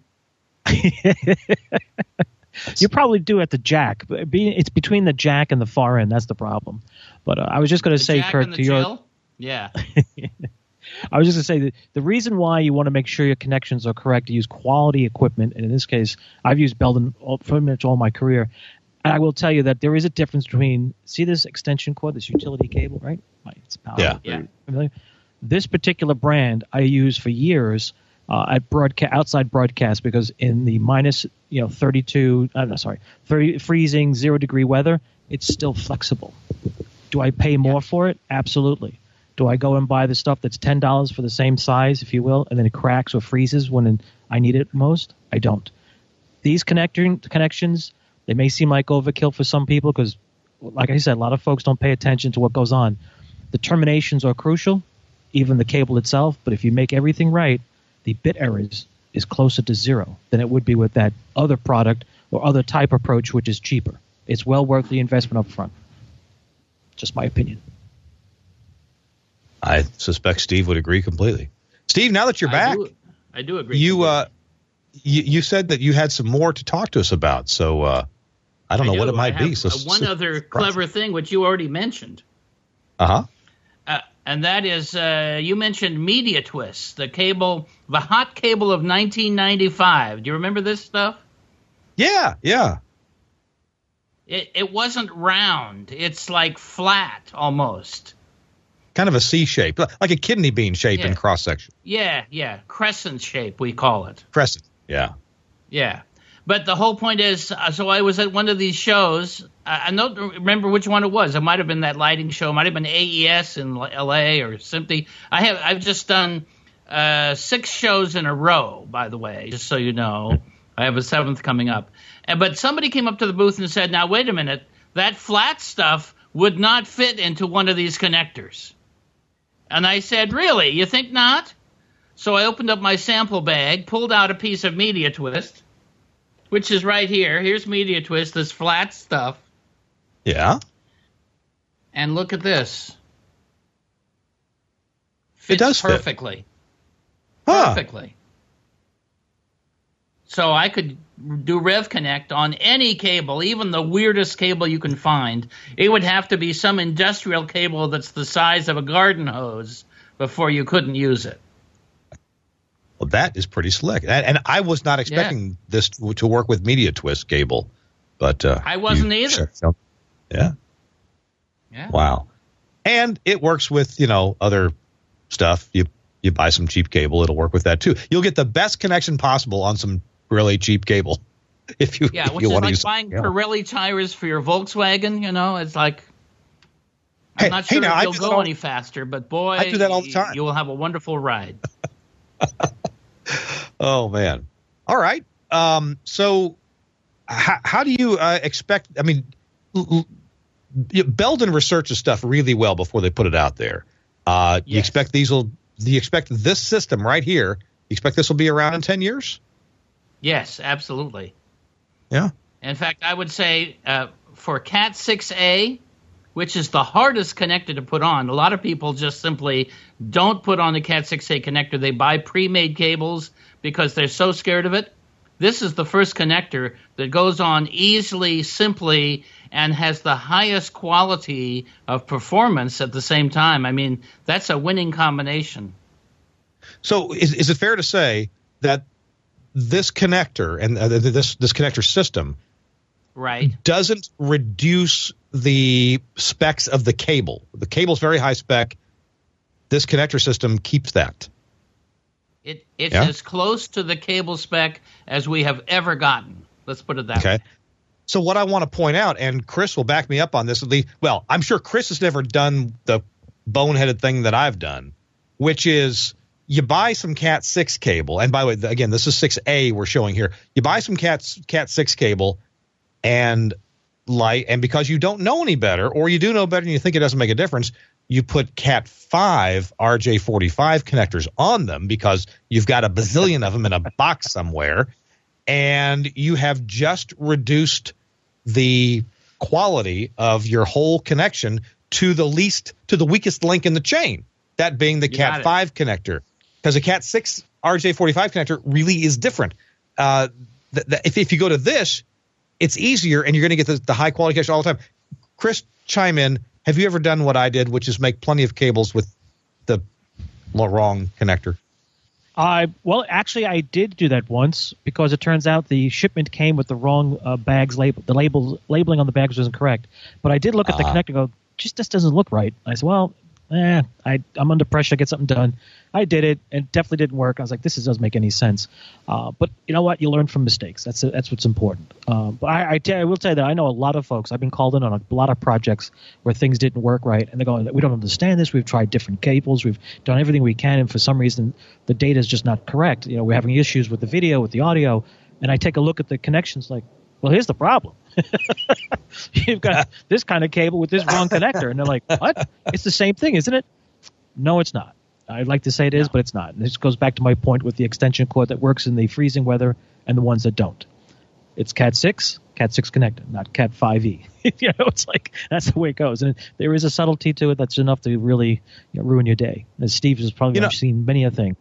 Speaker 2: You probably do at the jack. It's between the jack and the far end. That's the problem. But I was just going to say, Kurt, to your
Speaker 3: yeah.
Speaker 2: I was just going to say that the reason why you want to make sure your connections are correct, to use quality equipment, and in this case, I've used Belden pretty much all my career. And I will tell you that there is a difference between, see this extension cord, this utility cable, right? It's power.
Speaker 1: Yeah.
Speaker 2: Familiar? This particular brand I use for years at outside broadcast, because in the minus 30 freezing 0 degree weather, it's still flexible. Do I pay more for it? Absolutely. Do I go and buy the stuff that's $10 for the same size, if you will, and then it cracks or freezes when I need it most? I don't. These connections, they may seem like overkill for some people because, like I said, a lot of folks don't pay attention to what goes on. The terminations are crucial, even the cable itself, but if you make everything right, the bit errors is closer to 0 than it would be with that other product or other type approach, which is cheaper. It's well worth the investment up front. Just my opinion.
Speaker 1: I suspect Steve would agree completely. Steve, now that you're back,
Speaker 3: I do agree.
Speaker 1: You said that you had some more to talk to us about, so I don't know what it might be. So
Speaker 3: one other clever thing, which you already mentioned. And that is, you mentioned Media Twist, the hot cable of 1995. Do you remember this stuff?
Speaker 1: Yeah.
Speaker 3: It wasn't round. It's like flat almost.
Speaker 1: Kind of a C shape, like a kidney bean shape in cross section.
Speaker 3: Yeah. Crescent shape, we call it.
Speaker 1: Crescent, yeah.
Speaker 3: Yeah. But the whole point is, so I was at one of these shows. I don't remember which one it was. It might have been that lighting show. It might have been AES in L.A. or something. I've just done 6 shows in a row, by the way, just so you know. I have a 7th coming up. But somebody came up to the booth and said, now, wait a minute. That flat stuff would not fit into one of these connectors. And I said, really? You think not? So I opened up my sample bag, pulled out a piece of Media Twist, which is right here. Here's Media Twist, this flat stuff.
Speaker 1: Yeah.
Speaker 3: And look at this.
Speaker 1: It does
Speaker 3: perfectly.
Speaker 1: Fit.
Speaker 3: Perfectly. So I could do Rev Connect on any cable, even the weirdest cable you can find. It would have to be some industrial cable that's the size of a garden hose before you couldn't use it.
Speaker 1: Well, that is pretty slick. And I was not expecting this to work with Media Twist cable, but
Speaker 3: I wasn't either.
Speaker 1: Yeah. Wow. And it works with, other stuff. You buy some cheap cable, it'll work with that too. You'll get the best connection possible on some really cheap cable. If you
Speaker 3: which
Speaker 1: you
Speaker 3: is
Speaker 1: want
Speaker 3: like
Speaker 1: to use
Speaker 3: buying Pirelli tires for your Volkswagen. It's like I'm not sure if you'll go any faster, but boy,
Speaker 1: I do that all the time.
Speaker 3: You will have a wonderful ride.
Speaker 1: Oh man! All right. So how do you expect? I mean, Belden researches stuff really well before they put it out there. You expect do you expect this system right here? You expect this will be around in 10 years?
Speaker 3: Yes, absolutely.
Speaker 1: Yeah.
Speaker 3: In fact, I would say for Cat 6A, which is the hardest connector to put on, a lot of people just simply don't put on the Cat 6A connector. They buy pre-made cables because they're so scared of it. This is the first connector that goes on easily, simply, and has the highest quality of performance at the same time. I mean, that's a winning combination.
Speaker 1: So is it fair to say that this connector and this connector system doesn't reduce the specs of the cable? The cable's very high spec. This connector system keeps that.
Speaker 3: It's as close to the cable spec as we have ever gotten. Let's put it that way.
Speaker 1: So what I want to point out, and Chris will back me up on this, I'm sure Chris has never done the boneheaded thing that I've done, which is you buy some Cat 6 cable. And by the way, again, this is 6A we're showing here. You buy some Cat 6 cable and because you don't know any better, or you do know better and you think it doesn't make a difference, you put Cat 5 RJ45 connectors on them because you've got a bazillion of them in a box somewhere, and you have just reduced the quality of your whole connection to the weakest link in the chain, that being the Cat 5 connector. Because a Cat 6 RJ45 connector really is different. If you go to this, it's easier, and you're going to get the high quality connection all the time. Chris, chime in. Have you ever done what I did, which is make plenty of cables with the wrong connector?
Speaker 2: Well, actually, I did do that once because it turns out the shipment came with the wrong bags label. The labeling on the bags wasn't correct. But I did look at the connector and go, just this doesn't look right. I said, well, I'm under pressure to get something done. I did it, and it definitely didn't work. I was like, this doesn't make any sense. But you know what? You learn from mistakes. That's what's important. But I will tell you that I know a lot of folks. I've been called in on a lot of projects where things didn't work right, and they're going, we don't understand this. We've tried different cables. We've done everything we can, and for some reason, the data is just not correct. We're having issues with the video, with the audio, and I take a look at the connections like, well, here's the problem. You've got this kind of cable with this wrong connector. And they're like, what? It's the same thing, isn't it? No, it's not. I'd like to say it is, but it's not. And this goes back to my point with the extension cord that works in the freezing weather and the ones that don't. It's Cat 6 connector, not Cat 5e. It's like that's the way it goes. And there is a subtlety to it that's enough to really ruin your day. As Steve has probably seen many a thing.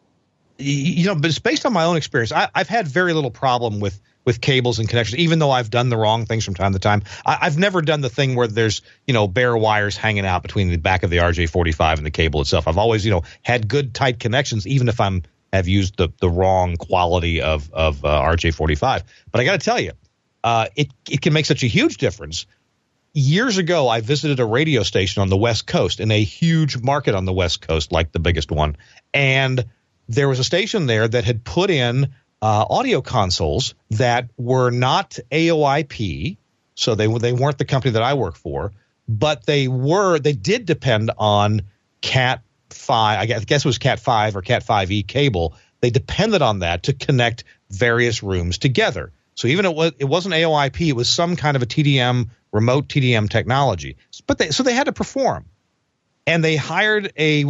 Speaker 1: But it's based on my own experience. I've had very little problem with cables and connections, even though I've done the wrong things from time to time. I've never done the thing where there's, bare wires hanging out between the back of the RJ45 and the cable itself. I've always, had good tight connections, even if have used the wrong quality of RJ45. But I got to tell you, it can make such a huge difference. Years ago, I visited a radio station on the West Coast in a huge market on the West Coast, like the biggest one. And there was a station there that had put in audio consoles that were not AOIP, so they weren't the company that I work for, but they did depend on Cat 5. I guess it was Cat 5 or Cat 5e cable. They depended on that to connect various rooms together. So even it wasn't AOIP, it was some kind of a TDM, remote TDM technology. But they had to perform, and they hired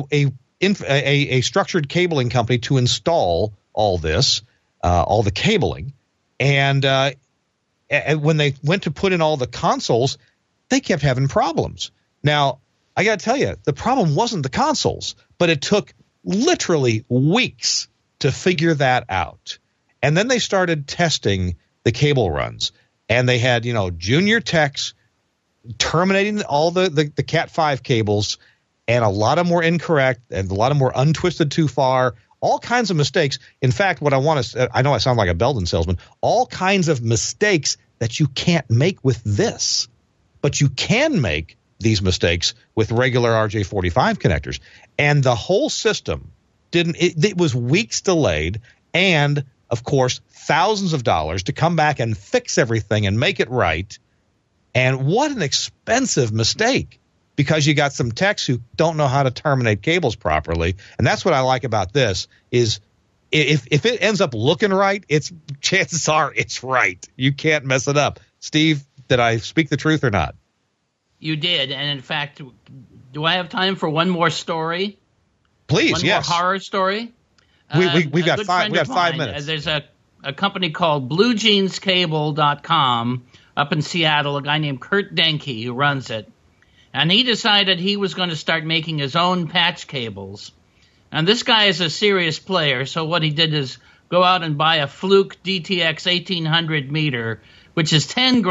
Speaker 1: a structured cabling company to install all this. All the cabling, and when they went to put in all the consoles, they kept having problems. Now, I got to tell you, the problem wasn't the consoles, but it took literally weeks to figure that out. And then they started testing the cable runs. And they had, junior techs terminating all the Cat 5 cables, and a lot of more incorrect and a lot of more untwisted too far, all kinds of mistakes. In fact, what I want to – I know I sound like a Belden salesman – all kinds of mistakes that you can't make with this. But you can make these mistakes with regular RJ45 connectors. And the whole system it was weeks delayed and, of course, thousands of dollars to come back and fix everything and make it right. And what an expensive mistake, because you got some techs who don't know how to terminate cables properly. And that's what I like about this is if it ends up looking right, chances are it's right. You can't mess it up. Steve, did I speak the truth or not?
Speaker 3: You did. And in fact, do I have time for one more story?
Speaker 1: Please,
Speaker 3: one
Speaker 1: yes.
Speaker 3: More horror story?
Speaker 1: We've got 5 minutes.
Speaker 3: There's a company called BlueJeansCable.com up in Seattle, a guy named Kurt Denke who runs it. And he decided he was going to start making his own patch cables. And this guy is a serious player, so what he did is go out and buy a Fluke DTX 1800 meter, which is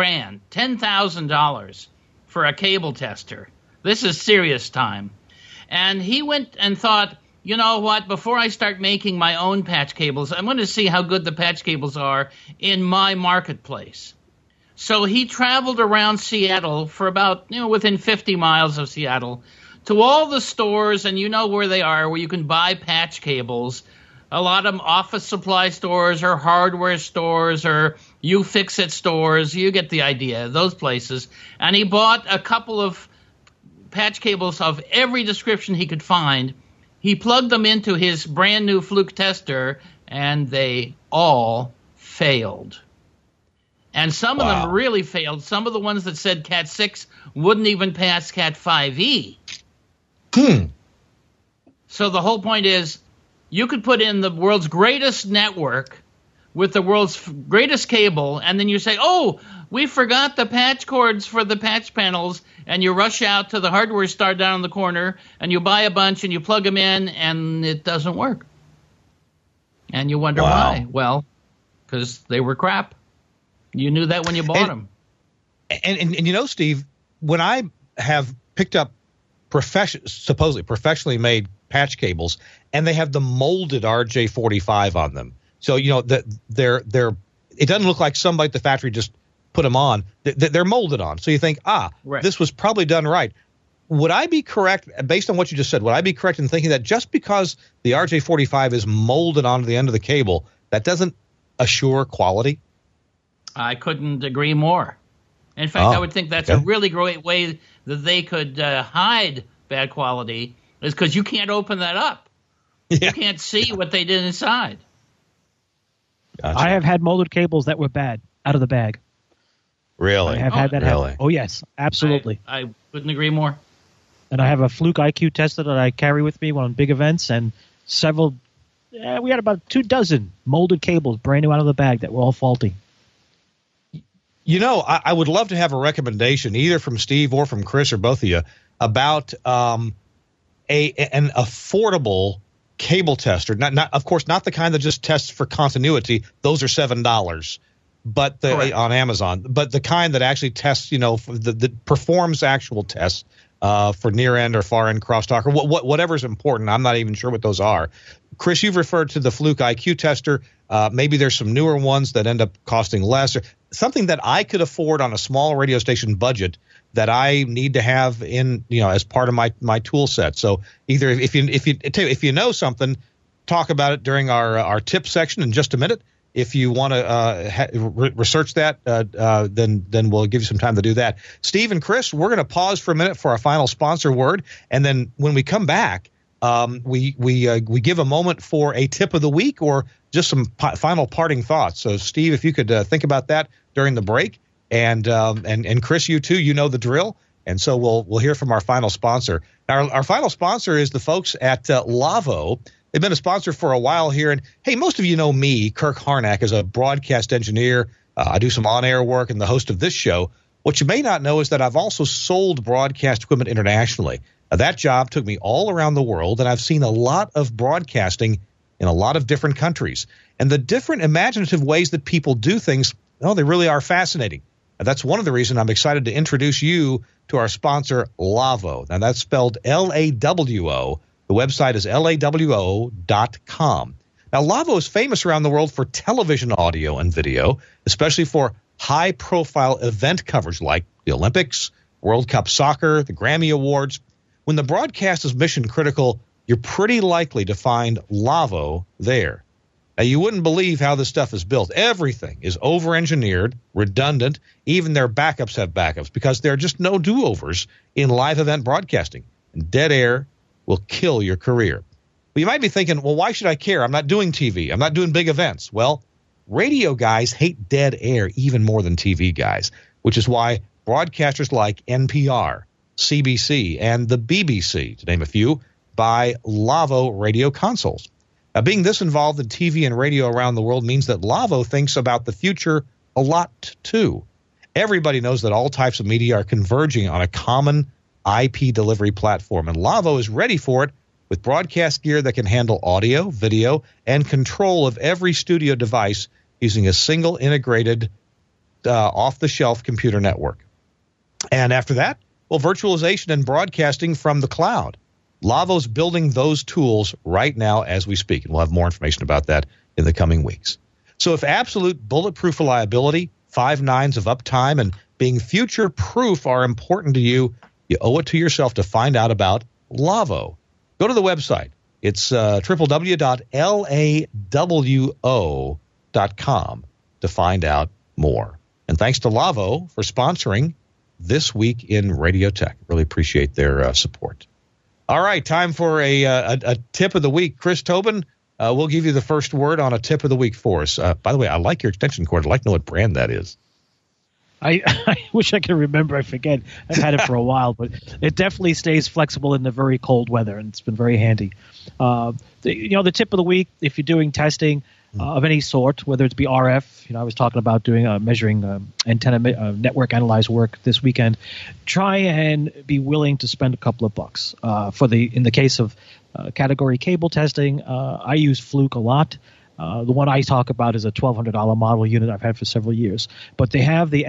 Speaker 3: $10,000 for a cable tester. This is serious time. And he went and thought, you know what, before I start making my own patch cables, I'm going to see how good the patch cables are in my marketplace. So he traveled around Seattle for about, within 50 miles of Seattle, to all the stores, and you know where they are, where you can buy patch cables. A lot of them office supply stores or hardware stores or U-Fix-It stores. You get the idea, those places. And he bought a couple of patch cables of every description he could find. He plugged them into his brand new Fluke tester, and they all failed. And some of them really failed. Some of the ones that said Cat 6 wouldn't even pass Cat 5e. So the whole point is, you could put in the world's greatest network with the world's greatest cable, and then you say, oh, we forgot the patch cords for the patch panels, and you rush out to the hardware store down in the corner, and you buy a bunch, and you plug them in, and it doesn't work. And you wonder why. Well, because they were crap. You knew that when you bought them.
Speaker 1: And Steve, when I have picked up supposedly professionally made patch cables, and they have the molded RJ45 on them. So, they're it doesn't look like somebody at the factory just put them on. They're molded on. So you think, right, this was probably done right. Would I be correct, based on what you just said, would I be correct in thinking that just because the RJ45 is molded onto the end of the cable, that doesn't assure quality?
Speaker 3: I couldn't agree more. In fact, I would think that's a really great way that they could hide bad quality, is because you can't open that up. Yeah. You can't see what they did inside.
Speaker 2: Gotcha. I have had molded cables that were bad out of the bag.
Speaker 1: Really?
Speaker 2: I have had that happen. Oh, yes, absolutely.
Speaker 3: I couldn't agree more.
Speaker 2: And I have a Fluke IQ tester that I carry with me on big events, and we had about 24 molded cables brand new out of the bag that were all faulty.
Speaker 1: I would love to have a recommendation, either from Steve or from Chris or both of you, about an affordable cable tester. Not of course, not the kind that just tests for continuity. Those are $7, but on Amazon. But the kind that actually tests, that performs actual tests for near end or far end crosstalk or whatever's important. I'm not even sure what those are. Chris, you've referred to the Fluke IQ tester. Maybe there's some newer ones that end up costing less, or something that I could afford on a small radio station budget that I need to have in, as part of my tool set. So either if you know something, talk about it during our tip section in just a minute. If you want to research that, then we'll give you some time to do that. Steve and Chris, we're going to pause for a minute for our final sponsor word, and then when we come back, we give a moment for a tip of the week or just some final parting thoughts. So, Steve, if you could think about that during the break, and Chris, you too, the drill. And so we'll hear from our final sponsor. Our final sponsor is the folks at Lavo. They've been a sponsor for a while here. And, hey, most of you know me, Kirk Harnack, as a broadcast engineer. I do some on-air work and the host of this show. What you may not know is that I've also sold broadcast equipment internationally. That job took me all around the world, and I've seen a lot of broadcasting in a lot of different countries. And the different imaginative ways that people do things, they really are fascinating. And that's one of the reasons I'm excited to introduce you to our sponsor, Lavo. Now, that's spelled L-A-W-O. The website is lawo.com. Now, Lavo is famous around the world for television audio and video, especially for high-profile event coverage like the Olympics, World Cup Soccer, the Grammy Awards. When the broadcast is mission-critical, you're pretty likely to find Lavo there. Now, you wouldn't believe how this stuff is built. Everything is over-engineered, redundant. Even their backups have backups because there are just no do-overs in live event broadcasting. And dead air will kill your career. Well, you might be thinking, well, why should I care? I'm not doing TV. I'm not doing big events. Well, radio guys hate dead air even more than TV guys, which is why broadcasters like NPR, CBC, and the BBC, to name a few, buy Lavo radio consoles. Now, being this involved in TV and radio around the world means that Lavo thinks about the future a lot, too. Everybody knows that all types of media are converging on a common IP delivery platform, and Lavo is ready for it with broadcast gear that can handle audio, video, and control of every studio device using a single integrated off-the-shelf computer network. And after that, well, virtualization and broadcasting from the cloud. Lavo's building those tools right now as we speak, and we'll have more information about that in the coming weeks. So if absolute bulletproof reliability, 5 nines of uptime, and being future-proof are important to you, you owe it to yourself to find out about Lavo. Go to the website. It's www.lawo.com to find out more. And thanks to Lavo for sponsoring This Week in Radio Tech. Really appreciate their support. All right, time for a tip of the week. Chris Tobin, we'll give you the first word on a tip of the week for us. By the way, I like your extension cord. I'd like to know what brand that is.
Speaker 2: I wish I could remember. I forget. I've had it for a while, but it definitely stays flexible in the very cold weather, and it's been very handy. The tip of the week, if you're doing testing of any sort, whether it's be RF, I was talking about doing measuring antenna network analyze work this weekend. Try and be willing to spend a couple of bucks. In the case of category cable testing, I use Fluke a lot. The one I talk about is a $1,200 model unit I've had for several years. But they have the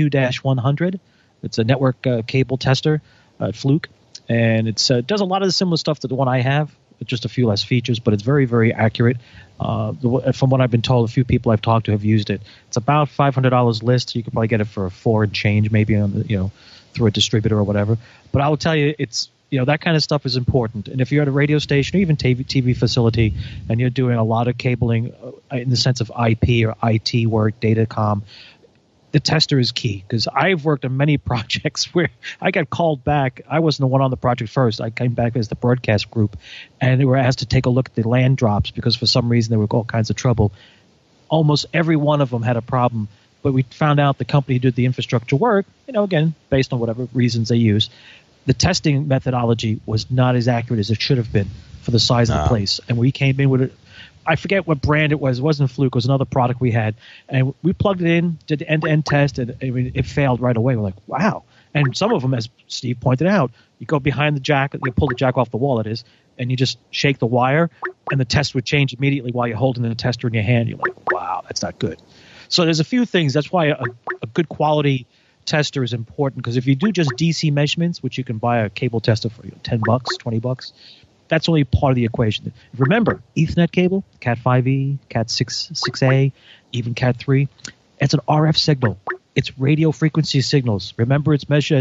Speaker 2: MS2-100. It's a network cable tester at Fluke. And it does a lot of the similar stuff to the one I have, just a few less features, but it's very, very accurate. From what I've been told, a few people I've talked to have used it. It's about $500 list. So you could probably get it for $4 and change, maybe on through a distributor or whatever. But I will tell you, it's that kind of stuff is important. And if you're at a radio station or even TV facility and you're doing a lot of cabling in the sense of IP or IT work, datacom, the tester is key. Because I've worked on many projects where I got called back. I wasn't the one on the project first. I came back as the broadcast group, and they were asked to take a look at the LAN drops because for some reason there were all kinds of trouble. Almost every one of them had a problem. But we found out the company who did the infrastructure work, again, based on whatever reasons they use, the testing methodology was not as accurate as it should have been for the size of the place. And we came in with it. I forget what brand it was. It wasn't Fluke. It was another product we had. And we plugged it in, did the end-to-end test, and it failed right away. We're like, wow. And some of them, as Steve pointed out, you go behind the jack, you pull the jack off the wall, that is, and you just shake the wire, and the test would change immediately while you're holding the tester in your hand. You're like, wow, that's not good. So there's a few things. That's why a good quality tester is important, because if you do just DC measurements, which you can buy a cable tester for $10, $20, that's only part of the equation. Remember, Ethernet cable, Cat 5e, Cat 6A, even Cat 3, it's an RF signal. It's radio frequency signals. Remember, it's measured as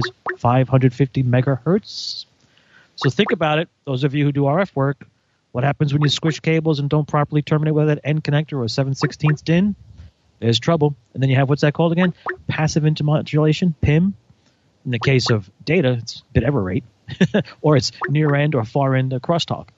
Speaker 2: 550 megahertz. So think about it. Those of you who do RF work, what happens when you squish cables and don't properly terminate with that end connector or a 7/16 DIN? There's trouble. And then you have, what's that called again? Passive intermodulation, PIM. In the case of data, it's bit error rate. Or it's near end or far end crosstalk.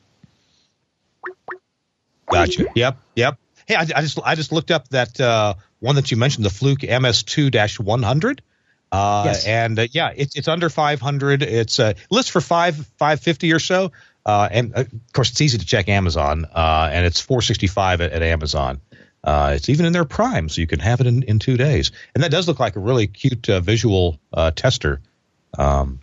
Speaker 1: Gotcha. Yep. Hey, I just looked up that one that you mentioned, the Fluke MS2-100.
Speaker 2: Yes.
Speaker 1: And it's under 500. It's lists for $550 or so. And of course, it's easy to check Amazon, and it's $465 at Amazon. It's even in their Prime, so you can have it in 2 days. And that does look like a really cute visual tester.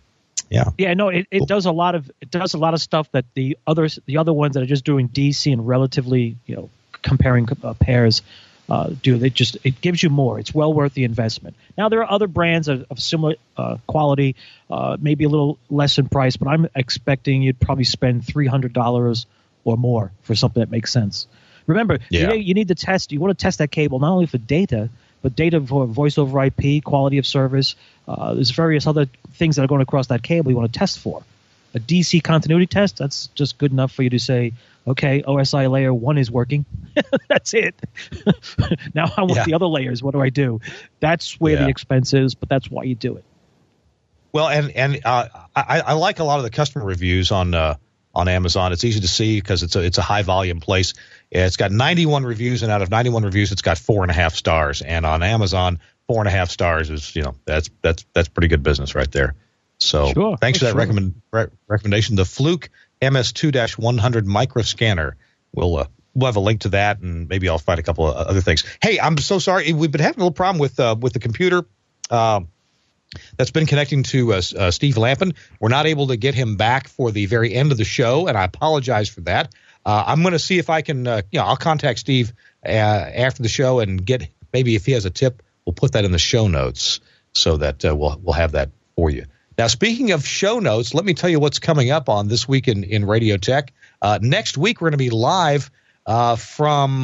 Speaker 2: Yeah, no, it does a lot of stuff that the other ones that are just doing DC and relatively, comparing pairs do. It gives you more. It's well worth the investment. Now there are other brands of similar quality, maybe a little less in price, but I'm expecting you'd probably spend $300 or more for something that makes sense. Remember, you need to test. You want to test that cable not only for data, but data for voice over IP, quality of service. There's various other things that are going across that cable you want to test for. A DC continuity test, that's just good enough for you to say, okay, OSI layer 1 is working. That's it. Now I want the other layers. What do I do? That's where the expense is, but that's why you do it.
Speaker 1: Well, and I like a lot of the customer reviews on Amazon. It's easy to see because it's a high volume place. It's got 91 reviews, and out of 91 reviews, it's got 4.5 stars. And on Amazon, 4.5 stars is that's pretty good business right there. So thanks for that recommendation. The Fluke MS2-100 micro scanner. We'll have a link to that, and maybe I'll find a couple of other things. Hey, I'm so sorry. We've been having a little problem with the computer. That's been connecting to Steve Lampin. We're not able to get him back for the very end of the show, and I apologize for that. I'm going to see if I can, I'll contact Steve after the show and get, maybe if he has a tip, we'll put that in the show notes so that we'll have that for you. Now, speaking of show notes, let me tell you what's coming up on This Week in Radio Tech. Next week, we're going to be live from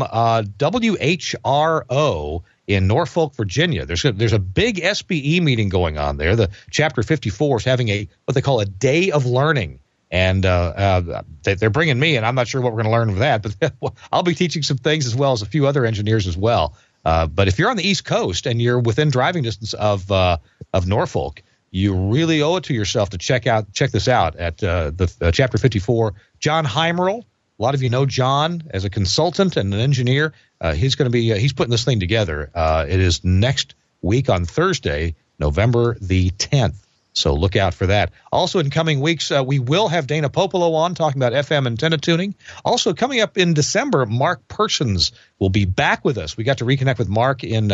Speaker 1: WHRO in Norfolk, Virginia. There's a big SBE meeting going on there. The Chapter 54 is having what they call a day of learning. And they're bringing me, and I'm not sure what we're going to learn from that, but I'll be teaching some things as well as a few other engineers as well. But if you're on the East Coast and you're within driving distance of Norfolk, you really owe it to yourself to check this out at the Chapter 54. John Heimerl, a lot of you know John as a consultant and an engineer. He's going to be he's putting this thing together. It is next week on Thursday, November the 10th. So look out for that. Also in coming weeks, we will have Dana Popolo on talking about FM antenna tuning. Also coming up in December, Mark Persons will be back with us. We got to reconnect with Mark in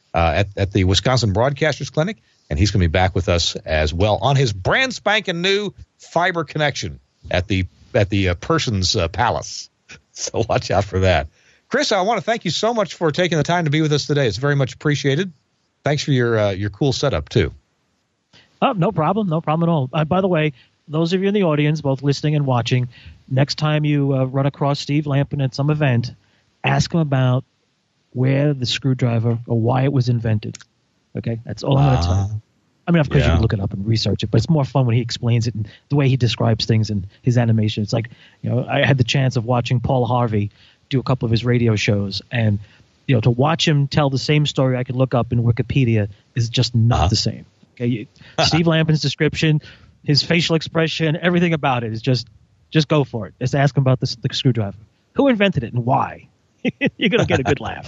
Speaker 1: at the Wisconsin Broadcasters Clinic, and he's going to be back with us as well on his brand spanking new fiber connection at the Persons Palace. So watch out for that. Chris, I want to thank you so much for taking the time to be with us today. It's very much appreciated. Thanks for your cool setup too.
Speaker 2: Oh, no problem at all. By the way, those of you in the audience, both listening and watching, next time you run across Steve Lampin at some event, ask him about where the screwdriver or why it was invented. Okay, that's all I'm going to tell you. I mean, of course, you can look it up and research it, but it's more fun when he explains it and the way he describes things and his animation. It's like, I had the chance of watching Paul Harvey do a couple of his radio shows, and to watch him tell the same story I could look up in Wikipedia is just not the same. Okay, Steve Lampin's description, his facial expression, everything about it is just go for it. Just ask him about the screwdriver. Who invented it and why? You're going to get a good laugh.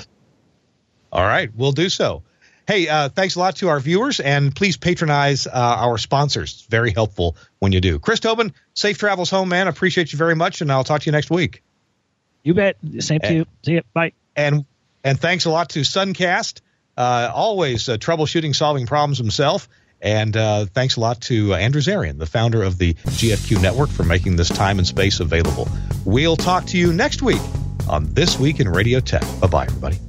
Speaker 1: All right, we'll do so. Hey, thanks a lot to our viewers, and please patronize our sponsors. It's very helpful when you do. Chris Tobin, safe travels home, man. I appreciate you very much, and I'll talk to you next week.
Speaker 2: You bet. Same to you. See you. Bye.
Speaker 1: And thanks a lot to Suncast. Always troubleshooting, solving problems himself. And thanks a lot to Andrew Zarian, the founder of the GFQ Network, for making this time and space available. We'll talk to you next week on This Week in Radio Tech. Bye-bye, everybody.